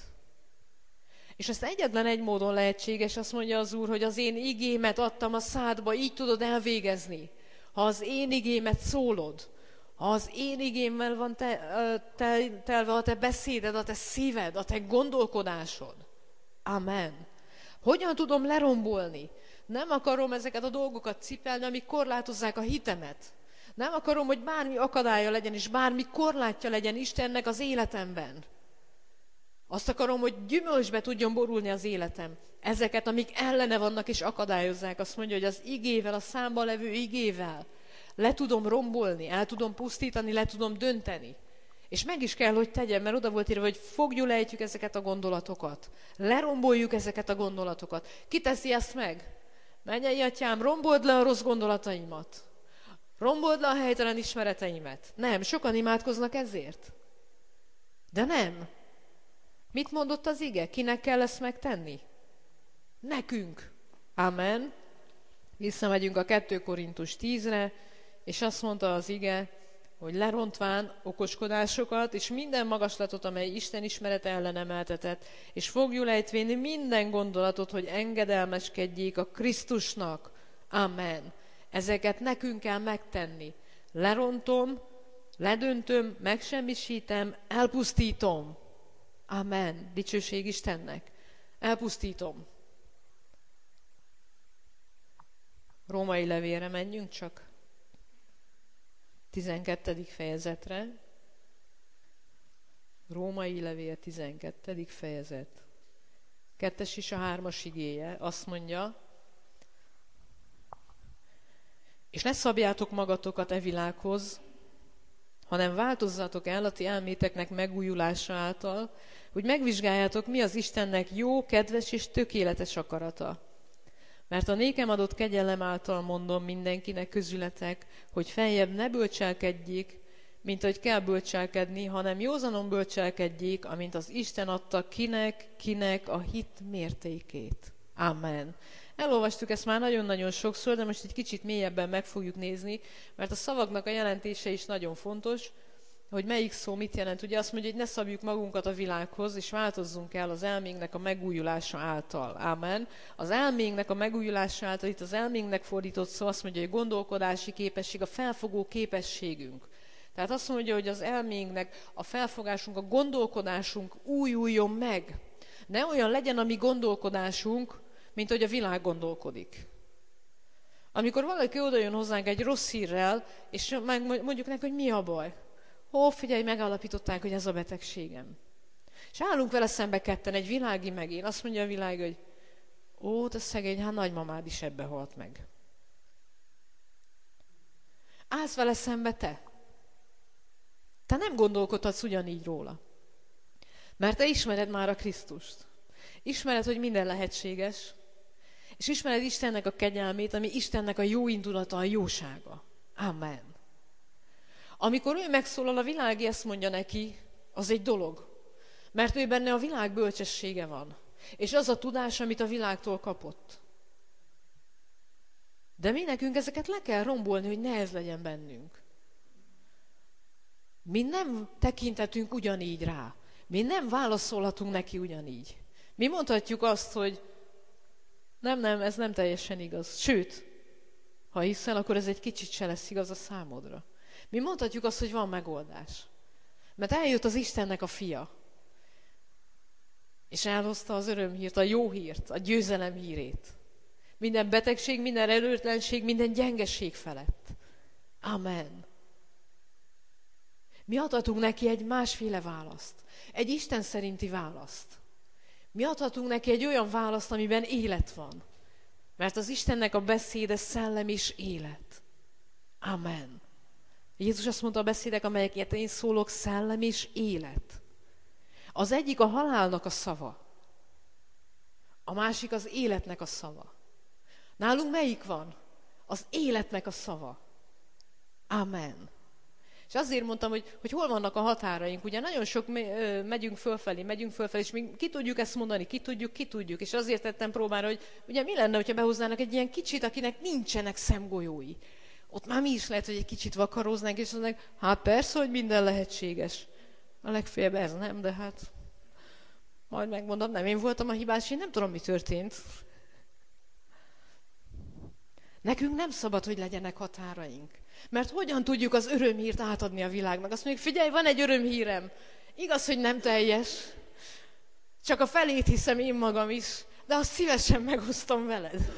És ezt egyetlen egy módon lehetséges, azt mondja az Úr, hogy az én igémet adtam a szádba, így tudod elvégezni. Ha az én igémet szólod, ha az én igémmel van telve a te beszéded, a te szíved, a te gondolkodásod. Amen. Hogyan tudom lerombolni? Nem akarom ezeket a dolgokat cipelni, amik korlátozzák a hitemet. Nem akarom, hogy bármi akadálya legyen, és bármi korlátja legyen Istennek az életemben. Azt akarom, hogy gyümölcsbe tudjon borulni az életem. Ezeket, amik ellene vannak és akadályozzák, azt mondja, hogy az igével, a számban levő igével le tudom rombolni, el tudom pusztítani, le tudom dönteni. És meg is kell, hogy tegyem, mert oda volt írva, hogy fogjul ejtjük ezeket a gondolatokat. Leromboljuk ezeket a gondolatokat. Ki teszi ezt meg? Mennyei atyám, rombold le a rossz gondolataimat. Rombold le a helytelen ismereteimet. Nem, sokan imádkoznak ezért. De nem. Mit mondott az ige? Kinek kell ezt megtenni? Nekünk. Amen. Visszamegyünk a 2 Korintus 10-re, és azt mondta az ige, hogy lerontván okoskodásokat, és minden magaslatot, amely Isten ismerete ellen emeltetett, és fogjul ejtvén minden gondolatot, hogy engedelmeskedjék a Krisztusnak. Amen. Ezeket nekünk kell megtenni. Lerontom, ledöntöm, megsemmisítem, elpusztítom. Amen. Dicsőség Istennek. Elpusztítom. Római levélre menjünk csak. 12. fejezetre. Római levél 12. fejezet. 2. és a 3. igéje azt mondja, és ne szabjátok magatokat e világhoz, hanem változzatok el a ti elméteknek megújulása által, hogy megvizsgáljátok, mi az Istennek jó, kedves és tökéletes akarata. Mert a nékem adott kegyelem által mondom mindenkinek közületek, hogy feljebb ne bölcselkedjék, mint hogy kell bölcselkedni, hanem józanon bölcselkedjék, amint az Isten adta kinek a hit mértékét. Amen. Elolvastuk ezt már nagyon-nagyon sokszor, de most egy kicsit mélyebben meg fogjuk nézni, mert a szavaknak a jelentése is nagyon fontos, hogy melyik szó mit jelent. Ugye azt mondja, hogy ne szabjuk magunkat a világhoz, és változzunk el az elménknek a megújulása által. Amen. Az elménknek a megújulása által, itt az elménknek fordított szó azt mondja, hogy gondolkodási képesség, a felfogó képességünk. Tehát azt mondja, hogy az elménknek a felfogásunk, a gondolkodásunk újuljon meg. Ne olyan legyen a mi gondolkodásunk, mint hogy a világ gondolkodik. Amikor valaki odajön hozzánk egy rossz hírrel, és mondjuk neki, hogy mi a baj. Figyelj, megállapították, hogy ez a betegségem. És állunk vele szembe ketten, egy világi meg én. Azt mondja a világ, hogy te szegény, nagymamád is ebbe halt meg. Állsz vele szembe te. Te nem gondolkodhatsz ugyanígy róla. Mert te ismered már a Krisztust. Ismered, hogy minden lehetséges. És ismered Istennek a kegyelmét, ami Istennek a jó indulata, a jósága. Amen. Amikor ő megszólal, a világ ezt mondja neki, az egy dolog. Mert ő benne a világ bölcsessége van. És az a tudás, amit a világtól kapott. De mi nekünk ezeket le kell rombolni, hogy ne ez legyen bennünk. Mi nem tekinthetünk ugyanígy rá. Mi nem válaszolhatunk neki ugyanígy. Mi mondhatjuk azt, hogy nem, ez nem teljesen igaz. Sőt, ha hiszel, akkor ez egy kicsit se lesz igaz a számodra. Mi mondhatjuk azt, hogy van megoldás. Mert eljött az Istennek a fia. És elhozta az örömhírt, a jó hírt, a győzelem hírét. Minden betegség, minden erőtlenség, minden gyengeség felett. Amen. Mi adhatunk neki egy másféle választ. Egy Isten szerinti választ. Mi adhatunk neki egy olyan választ, amiben élet van. Mert az Istennek a beszéde szellem és élet. Amen. Jézus azt mondta, a beszédek, amelyeket én szólok, szellem és élet. Az egyik a halálnak a szava. A másik az életnek a szava. Nálunk melyik van? Az életnek a szava. Amen. És azért mondtam, hogy hol vannak a határaink. Ugye nagyon sok megyünk fölfelé, és mi ki tudjuk ezt mondani, ki tudjuk. És azért tettem próbára, hogy ugye mi lenne, hogyha behoznának egy ilyen kicsit, akinek nincsenek szemgolyói. Ott már mi is lehet, hogy egy kicsit vakaróznánk, és mondják, hát persze, hogy minden lehetséges. A legfeljebb ez nem, de hát majd megmondom, nem én voltam a hibás, én nem tudom, mi történt. Nekünk nem szabad, hogy legyenek határaink. Mert hogyan tudjuk az örömhírt átadni a világnak? Azt mondjuk, figyelj, van egy örömhírem. Igaz, hogy nem teljes. Csak a felét hiszem én magam is, de azt szívesen megosztom veled.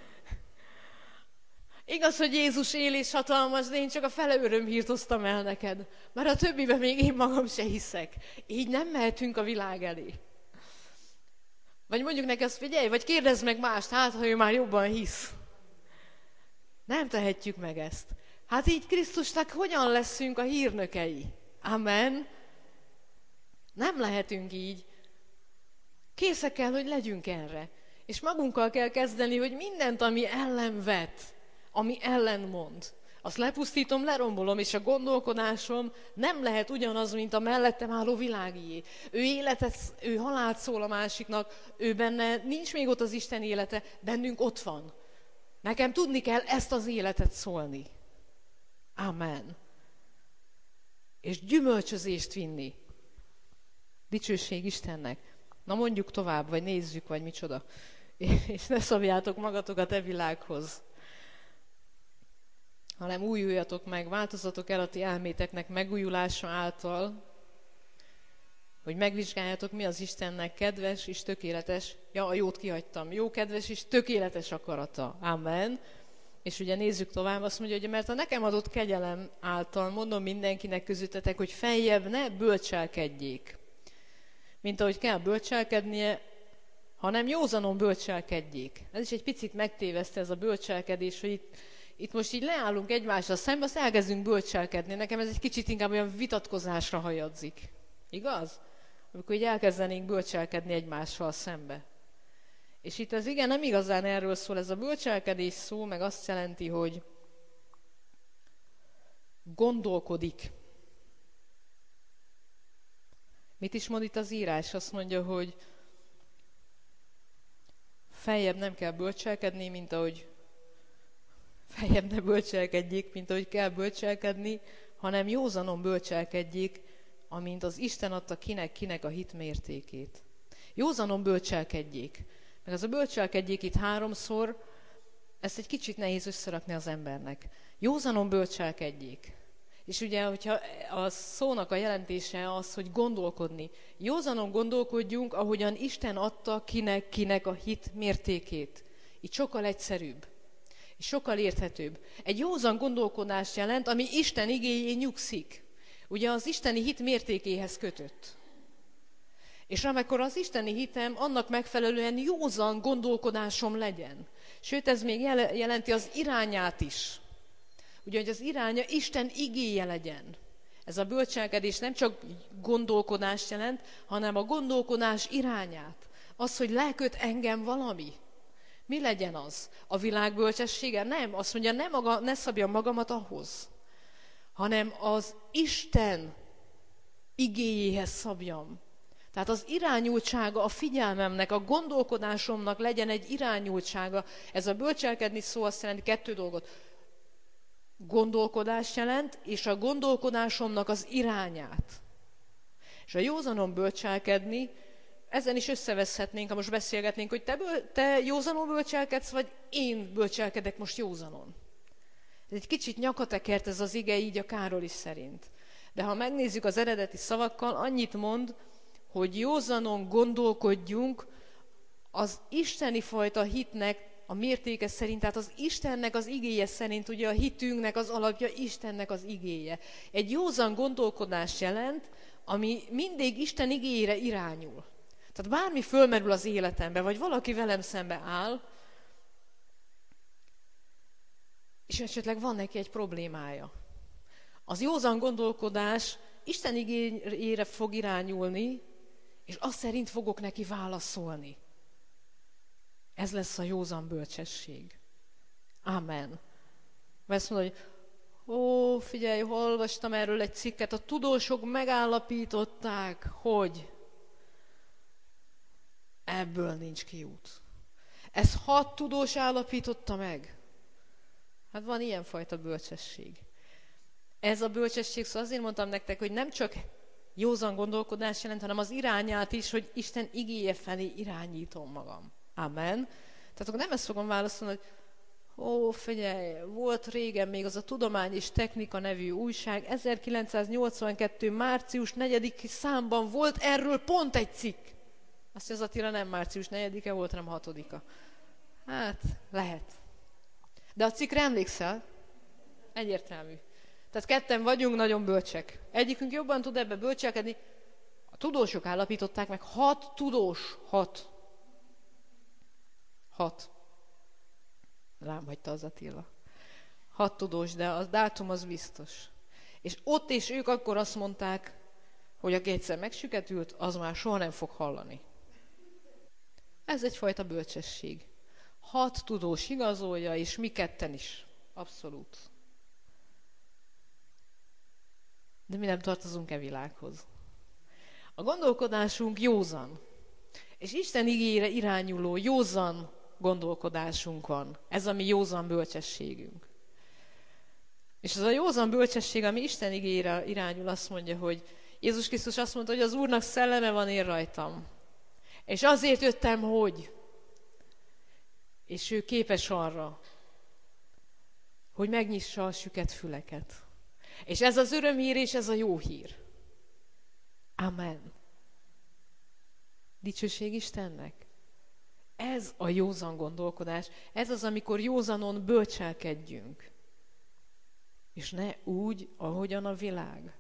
Igaz, hogy Jézus él és hatalmas, de én csak a fele örömhírt hoztam el neked. Mert a többiben még én magam se hiszek. Így nem mehetünk a világ elé. Vagy mondjuk neki azt, figyelj, vagy kérdezd meg mást, hát ha ő már jobban hisz. Nem tehetjük meg ezt. Hát így Krisztusnak hogyan leszünk a hírnökei? Amen. Nem lehetünk így. Készek kell, hogy legyünk erre. És magunkkal kell kezdeni, hogy mindent, ami ellen vet, ami ellen mond, azt lepusztítom, lerombolom, és a gondolkodásom nem lehet ugyanaz, mint a mellettem álló világié. Ő halált szól a másiknak, ő benne nincs még ott az Isten élete, bennünk ott van. Nekem tudni kell ezt az életet szólni. Amen. És gyümölcsözést vinni. Dicsőség Istennek. Na mondjuk tovább, vagy nézzük, vagy micsoda. És ne szabjátok magatokat e világhoz, hanem újuljatok meg, változatok el a ti elméteknek megújulása által, hogy megvizsgáljátok, mi az Istennek kedves és tökéletes, a jót kihagytam, jó, kedves és tökéletes akarata. Amen. És ugye nézzük tovább, azt mondja, hogy mert a nekem adott kegyelem által mondom mindenkinek közöttetek, hogy feljebb ne bölcselkedjék, mint ahogy kell bölcselkednie, hanem józanon bölcselkedjék. Ez is egy picit megtéveszte ez a bölcselkedés, hogy itt most így leállunk egymással szembe, azt elkezdünk bölcselkedni. Nekem ez egy kicsit inkább olyan vitatkozásra hajadzik. Igaz? Amikor így elkezdenénk bölcselkedni egymással szembe. És itt az ige nem igazán erről szól, ez a bölcselkedés szó, meg azt jelenti, hogy gondolkodik. Mit is mond itt az írás? Azt mondja, hogy feljebb nem kell bölcselkedni, mint ahogy feljebb ne bölcselkedjék, mint ahogy kell bölcselkedni, hanem józanon bölcselkedjék, amint az Isten adta kinek a hit mértékét. Józanon bölcselkedjék. Meg az a bölcselkedjék itt 3-szor, ezt egy kicsit nehéz összerakni az embernek. Józanon bölcselkedjék. És ugye, hogyha a szónak a jelentése az, hogy gondolkodni. Józanon gondolkodjunk, ahogyan Isten adta kinek a hit mértékét. Így sokkal egyszerűbb. És sokkal érthetőbb. Egy józan gondolkodást jelent, ami Isten igéjén nyugszik. Ugye az isteni hit mértékéhez kötött. És amikor az isteni hitem, annak megfelelően józan gondolkodásom legyen. Sőt, ez még jelenti az irányát is. Ugye, hogy az iránya Isten igéje legyen. Ez a bölcselkedés nem csak gondolkodást jelent, hanem a gondolkodás irányát. Az, hogy leköt engem valami. Mi legyen az? A világ bölcsessége? Nem. Azt mondja, ne szabjam magamat ahhoz, hanem az Isten igéjéhez szabjam. Tehát az irányultsága a figyelmemnek, a gondolkodásomnak legyen egy irányultsága. Ez a bölcselkedni szó azt jelenti 2 dolgot. Gondolkodást jelent, és a gondolkodásomnak az irányát. És a józanon bölcselkedni, ezen is összeveszhetnénk, ha most beszélgetnénk, hogy te józanon bölcselkedsz, vagy én bölcselkedek most józanon. Ez egy kicsit nyakatekert ez az ige így a Károly szerint. De ha megnézzük az eredeti szavakkal, annyit mond, hogy józanon gondolkodjunk az isteni fajta hitnek a mértéke szerint, tehát az Istennek az igéje szerint, ugye a hitünknek az alapja Istennek az igéje. Egy józan gondolkodás jelent, ami mindig Isten igéjére irányul. Tehát bármi fölmerül az életembe, vagy valaki velem szembe áll, és esetleg van neki egy problémája. Az józan gondolkodás Isten igéjére fog irányulni, és azt szerint fogok neki válaszolni. Ez lesz a józan bölcsesség. Amen. Mert azt mondod, hogy figyelj, olvastam erről egy cikket, a tudósok megállapították, hogy ebből nincs kiút. Ez 6 tudós állapította meg. Hát van ilyenfajta bölcsesség. Ez a bölcsesség, szóval azért mondtam nektek, hogy nem csak józan gondolkodás jelent, hanem az irányát is, hogy Isten igéje felé irányítom magam. Amen. Tehát akkor nem ezt fogom válaszolni, hogy figyelj, volt régen még az a Tudomány és Technika nevű újság, 1982. március 4. számban volt erről pont egy cikk. Azt mondja, az Attila nem március 4-e volt, hanem 6-a. Hát, lehet. De a cikkre emlékszel? Egyértelmű. Tehát ketten vagyunk nagyon bölcsek. Egyikünk jobban tud ebbe bölcselkedni. A tudósok állapították meg, 6 tudós, 6. Rám hagyta az Attila. 6 tudós, de a dátum az biztos. És ott és ők akkor azt mondták, hogy aki egyszer megsüketült, az már soha nem fog hallani. Ez egyfajta bölcsesség. 6 tudós igazolja, és mi ketten is. Abszolút. De mi nem tartozunk e világhoz. A gondolkodásunk józan. És Isten igéjére irányuló józan gondolkodásunk van. Ez a mi józan bölcsességünk. És ez a józan bölcsesség, ami Isten igéjére irányul, azt mondja, hogy Jézus Krisztus azt mondta, hogy az Úrnak szelleme van én rajtam. És azért jöttem, hogy. És ő képes arra, hogy megnyissa a süket füleket. És ez az örömhír, és ez a jó hír. Amen. Dicsőség Istennek. Ez a józan gondolkodás. Ez az, amikor józanon bölcselkedjünk. És ne úgy, ahogyan a világ.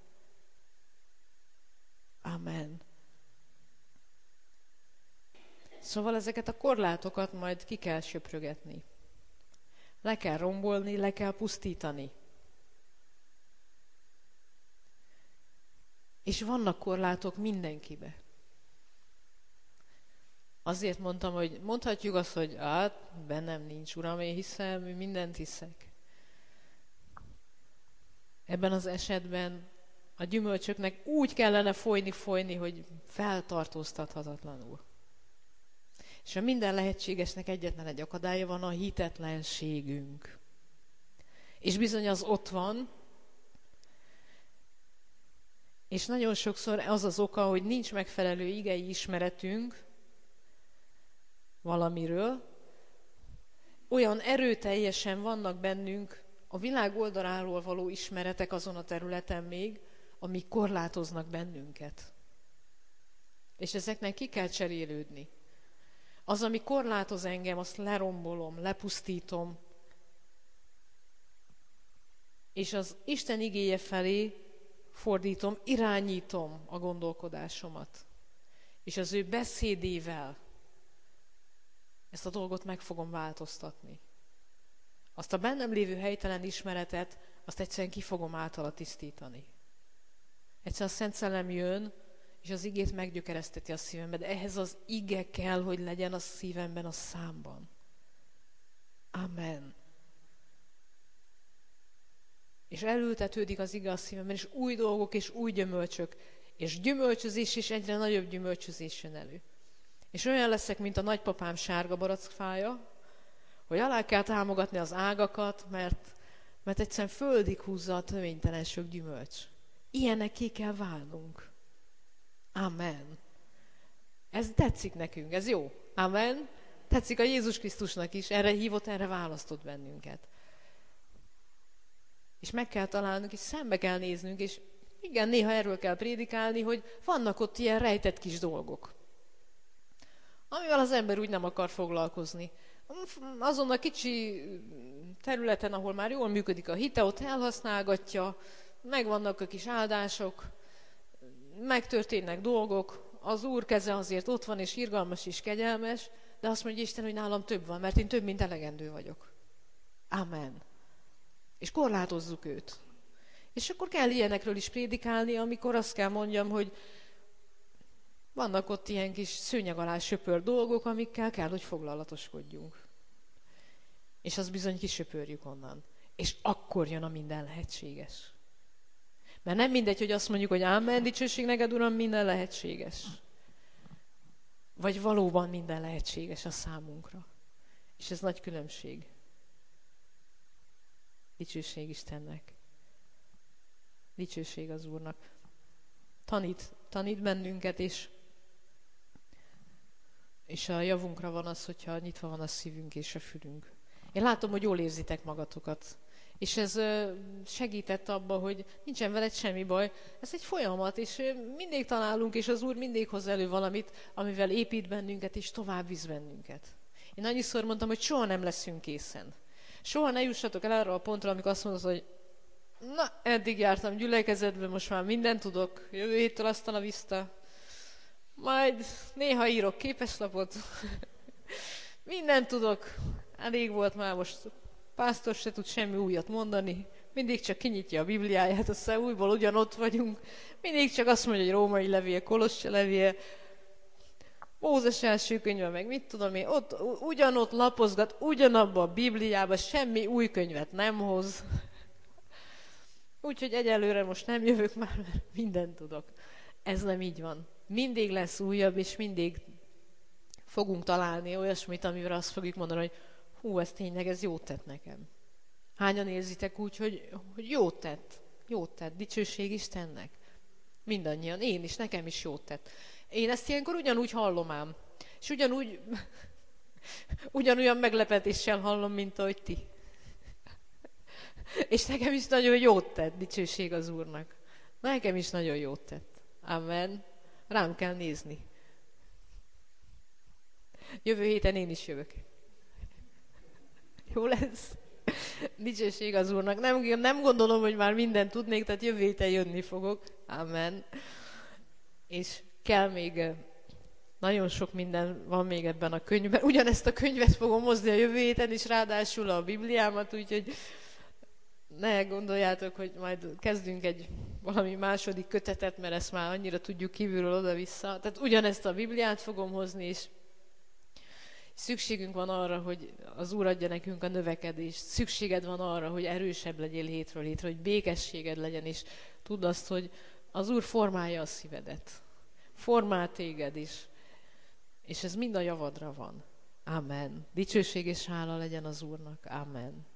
Amen. Szóval ezeket a korlátokat majd ki kell söprögetni. Le kell rombolni, le kell pusztítani. És vannak korlátok mindenkibe. Azért mondtam, hogy mondhatjuk azt, hogy hát bennem nincs, Uram, én hiszem, én mindent hiszek. Ebben az esetben a gyümölcsöknek úgy kellene folyni, hogy feltartóztathatatlanul. És a minden lehetségesnek egyetlen egy akadálya van, a hitetlenségünk. És bizony az ott van, és nagyon sokszor az az oka, hogy nincs megfelelő igei ismeretünk valamiről, olyan erőteljesen vannak bennünk a világ oldaláról való ismeretek azon a területen még, amik korlátoznak bennünket. És ezeknek ki kell cserélődni. Az, ami korlátoz engem, azt lerombolom, lepusztítom, és az Isten igéje felé fordítom, irányítom a gondolkodásomat. És az ő beszédével ezt a dolgot meg fogom változtatni. Azt a bennem lévő helytelen ismeretet, azt egyszerűen ki fogom általa tisztítani. Egyszerűen a Szent Szellem jön, és az igét meggyökereszteti a szívembe, de ehhez az ige kell, hogy legyen a szívemben, a számban. Amen. És elültetődik az ige a szívemben, és új dolgok, és új gyümölcsök, és gyümölcsözés, és egyre nagyobb gyümölcsözés jön elő. És olyan leszek, mint a nagypapám sárga barackfája, hogy alá kell támogatni az ágakat, mert egyszerűen földig húzza a töménytelen sok gyümölcs. Ilyenekké kell válnunk. Amen. Ez tetszik nekünk, ez jó. Amen. Tetszik a Jézus Krisztusnak is, erre hívott, erre választott bennünket. És meg kell találnunk, és szembe kell néznünk, és igen, néha erről kell prédikálni, hogy vannak ott ilyen rejtett kis dolgok, amivel az ember úgy nem akar foglalkozni. Azon a kicsi területen, ahol már jól működik a hite, ott elhasználgatja, megvannak a kis áldások, megtörténnek dolgok, az Úr keze azért ott van, és irgalmas és kegyelmes, de azt mondja Isten, hogy nálam több van, mert én több, mint elegendő vagyok. Amen. És korlátozzuk őt. És akkor kell ilyenekről is prédikálni, amikor azt kell mondjam, hogy vannak ott ilyen kis szőnyeg alá söpör dolgok, amikkel kell, hogy foglalatoskodjunk. És azt bizony kisöpörjük onnan. És akkor jön a minden lehetséges. Mert nem mindegy, hogy azt mondjuk, hogy ámen, dicsőség neked, Uram, minden lehetséges. Vagy valóban minden lehetséges a számunkra. És ez nagy különbség. Dicsőség Istennek. Dicsőség az Úrnak. Tanít bennünket, és a javunkra van az, hogyha nyitva van a szívünk és a fülünk. Én látom, hogy jól érzitek magatokat. És ez segített abba, hogy nincsen veled semmi baj. Ez egy folyamat, és mindig találunk, és az Úr mindig hoz elő valamit, amivel épít bennünket, és tovább visz bennünket. Én annyiszor mondtam, hogy soha nem leszünk készen. Soha ne jussatok el arra a pontra, amikor azt mondod, hogy na, eddig jártam gyülekezetben, most már mindent tudok, jövő héttől aztán a vissza. Majd néha írok képeslapot. Mindent tudok. Elég volt már most. Pásztor se tud semmi újat mondani. Mindig csak kinyitja a Bibliáját, aztán újból ugyanott vagyunk. Mindig csak azt mondja, hogy Római levél, Kolosse levél, Mózes első könyve, meg mit tudom én, ott ugyanott lapozgat, ugyanabba a Bibliába, semmi új könyvet nem hoz. Úgyhogy egyelőre most nem jövök már, mert mindent tudok. Ez nem így van. Mindig lesz újabb, és mindig fogunk találni olyasmit, amire azt fogjuk mondani, hogy hú, ez tényleg, ez jót tett nekem. Hányan érzitek úgy, hogy jót tett, dicsőség Istennek? Mindannyian, én is, nekem is jót tett. Én ezt ilyenkor ugyanúgy hallom ám, és ugyanolyan meglepetéssel hallom, mint ahogy ti. És nekem is nagyon jót tett, dicsőség az Úrnak. Nekem is nagyon jót tett. Amen. Rám kell nézni. Jövő héten én is jövök. Jó lesz? Dicsőség az Úrnak. Nem gondolom, hogy már mindent tudnék, tehát jövő héten jönni fogok. Amen. És kell még, nagyon sok minden van még ebben a könyvben. Ugyanezt a könyvet fogom hozni a jövő héten is, ráadásul a Bibliámat, úgyhogy ne gondoljátok, hogy majd kezdünk valami második kötetet, mert ezt már annyira tudjuk kívülről oda-vissza. Tehát ugyanezt a Bibliát fogom hozni, és Szükségünk van arra, hogy az Úr adja nekünk a növekedést. Szükséged van arra, hogy erősebb legyél hétről hétre, hogy békességed legyen, és tudd azt, hogy az Úr formálja a szívedet. Formál téged is. És ez mind a javadra van. Amen. Dicsőség és hála legyen az Úrnak. Amen.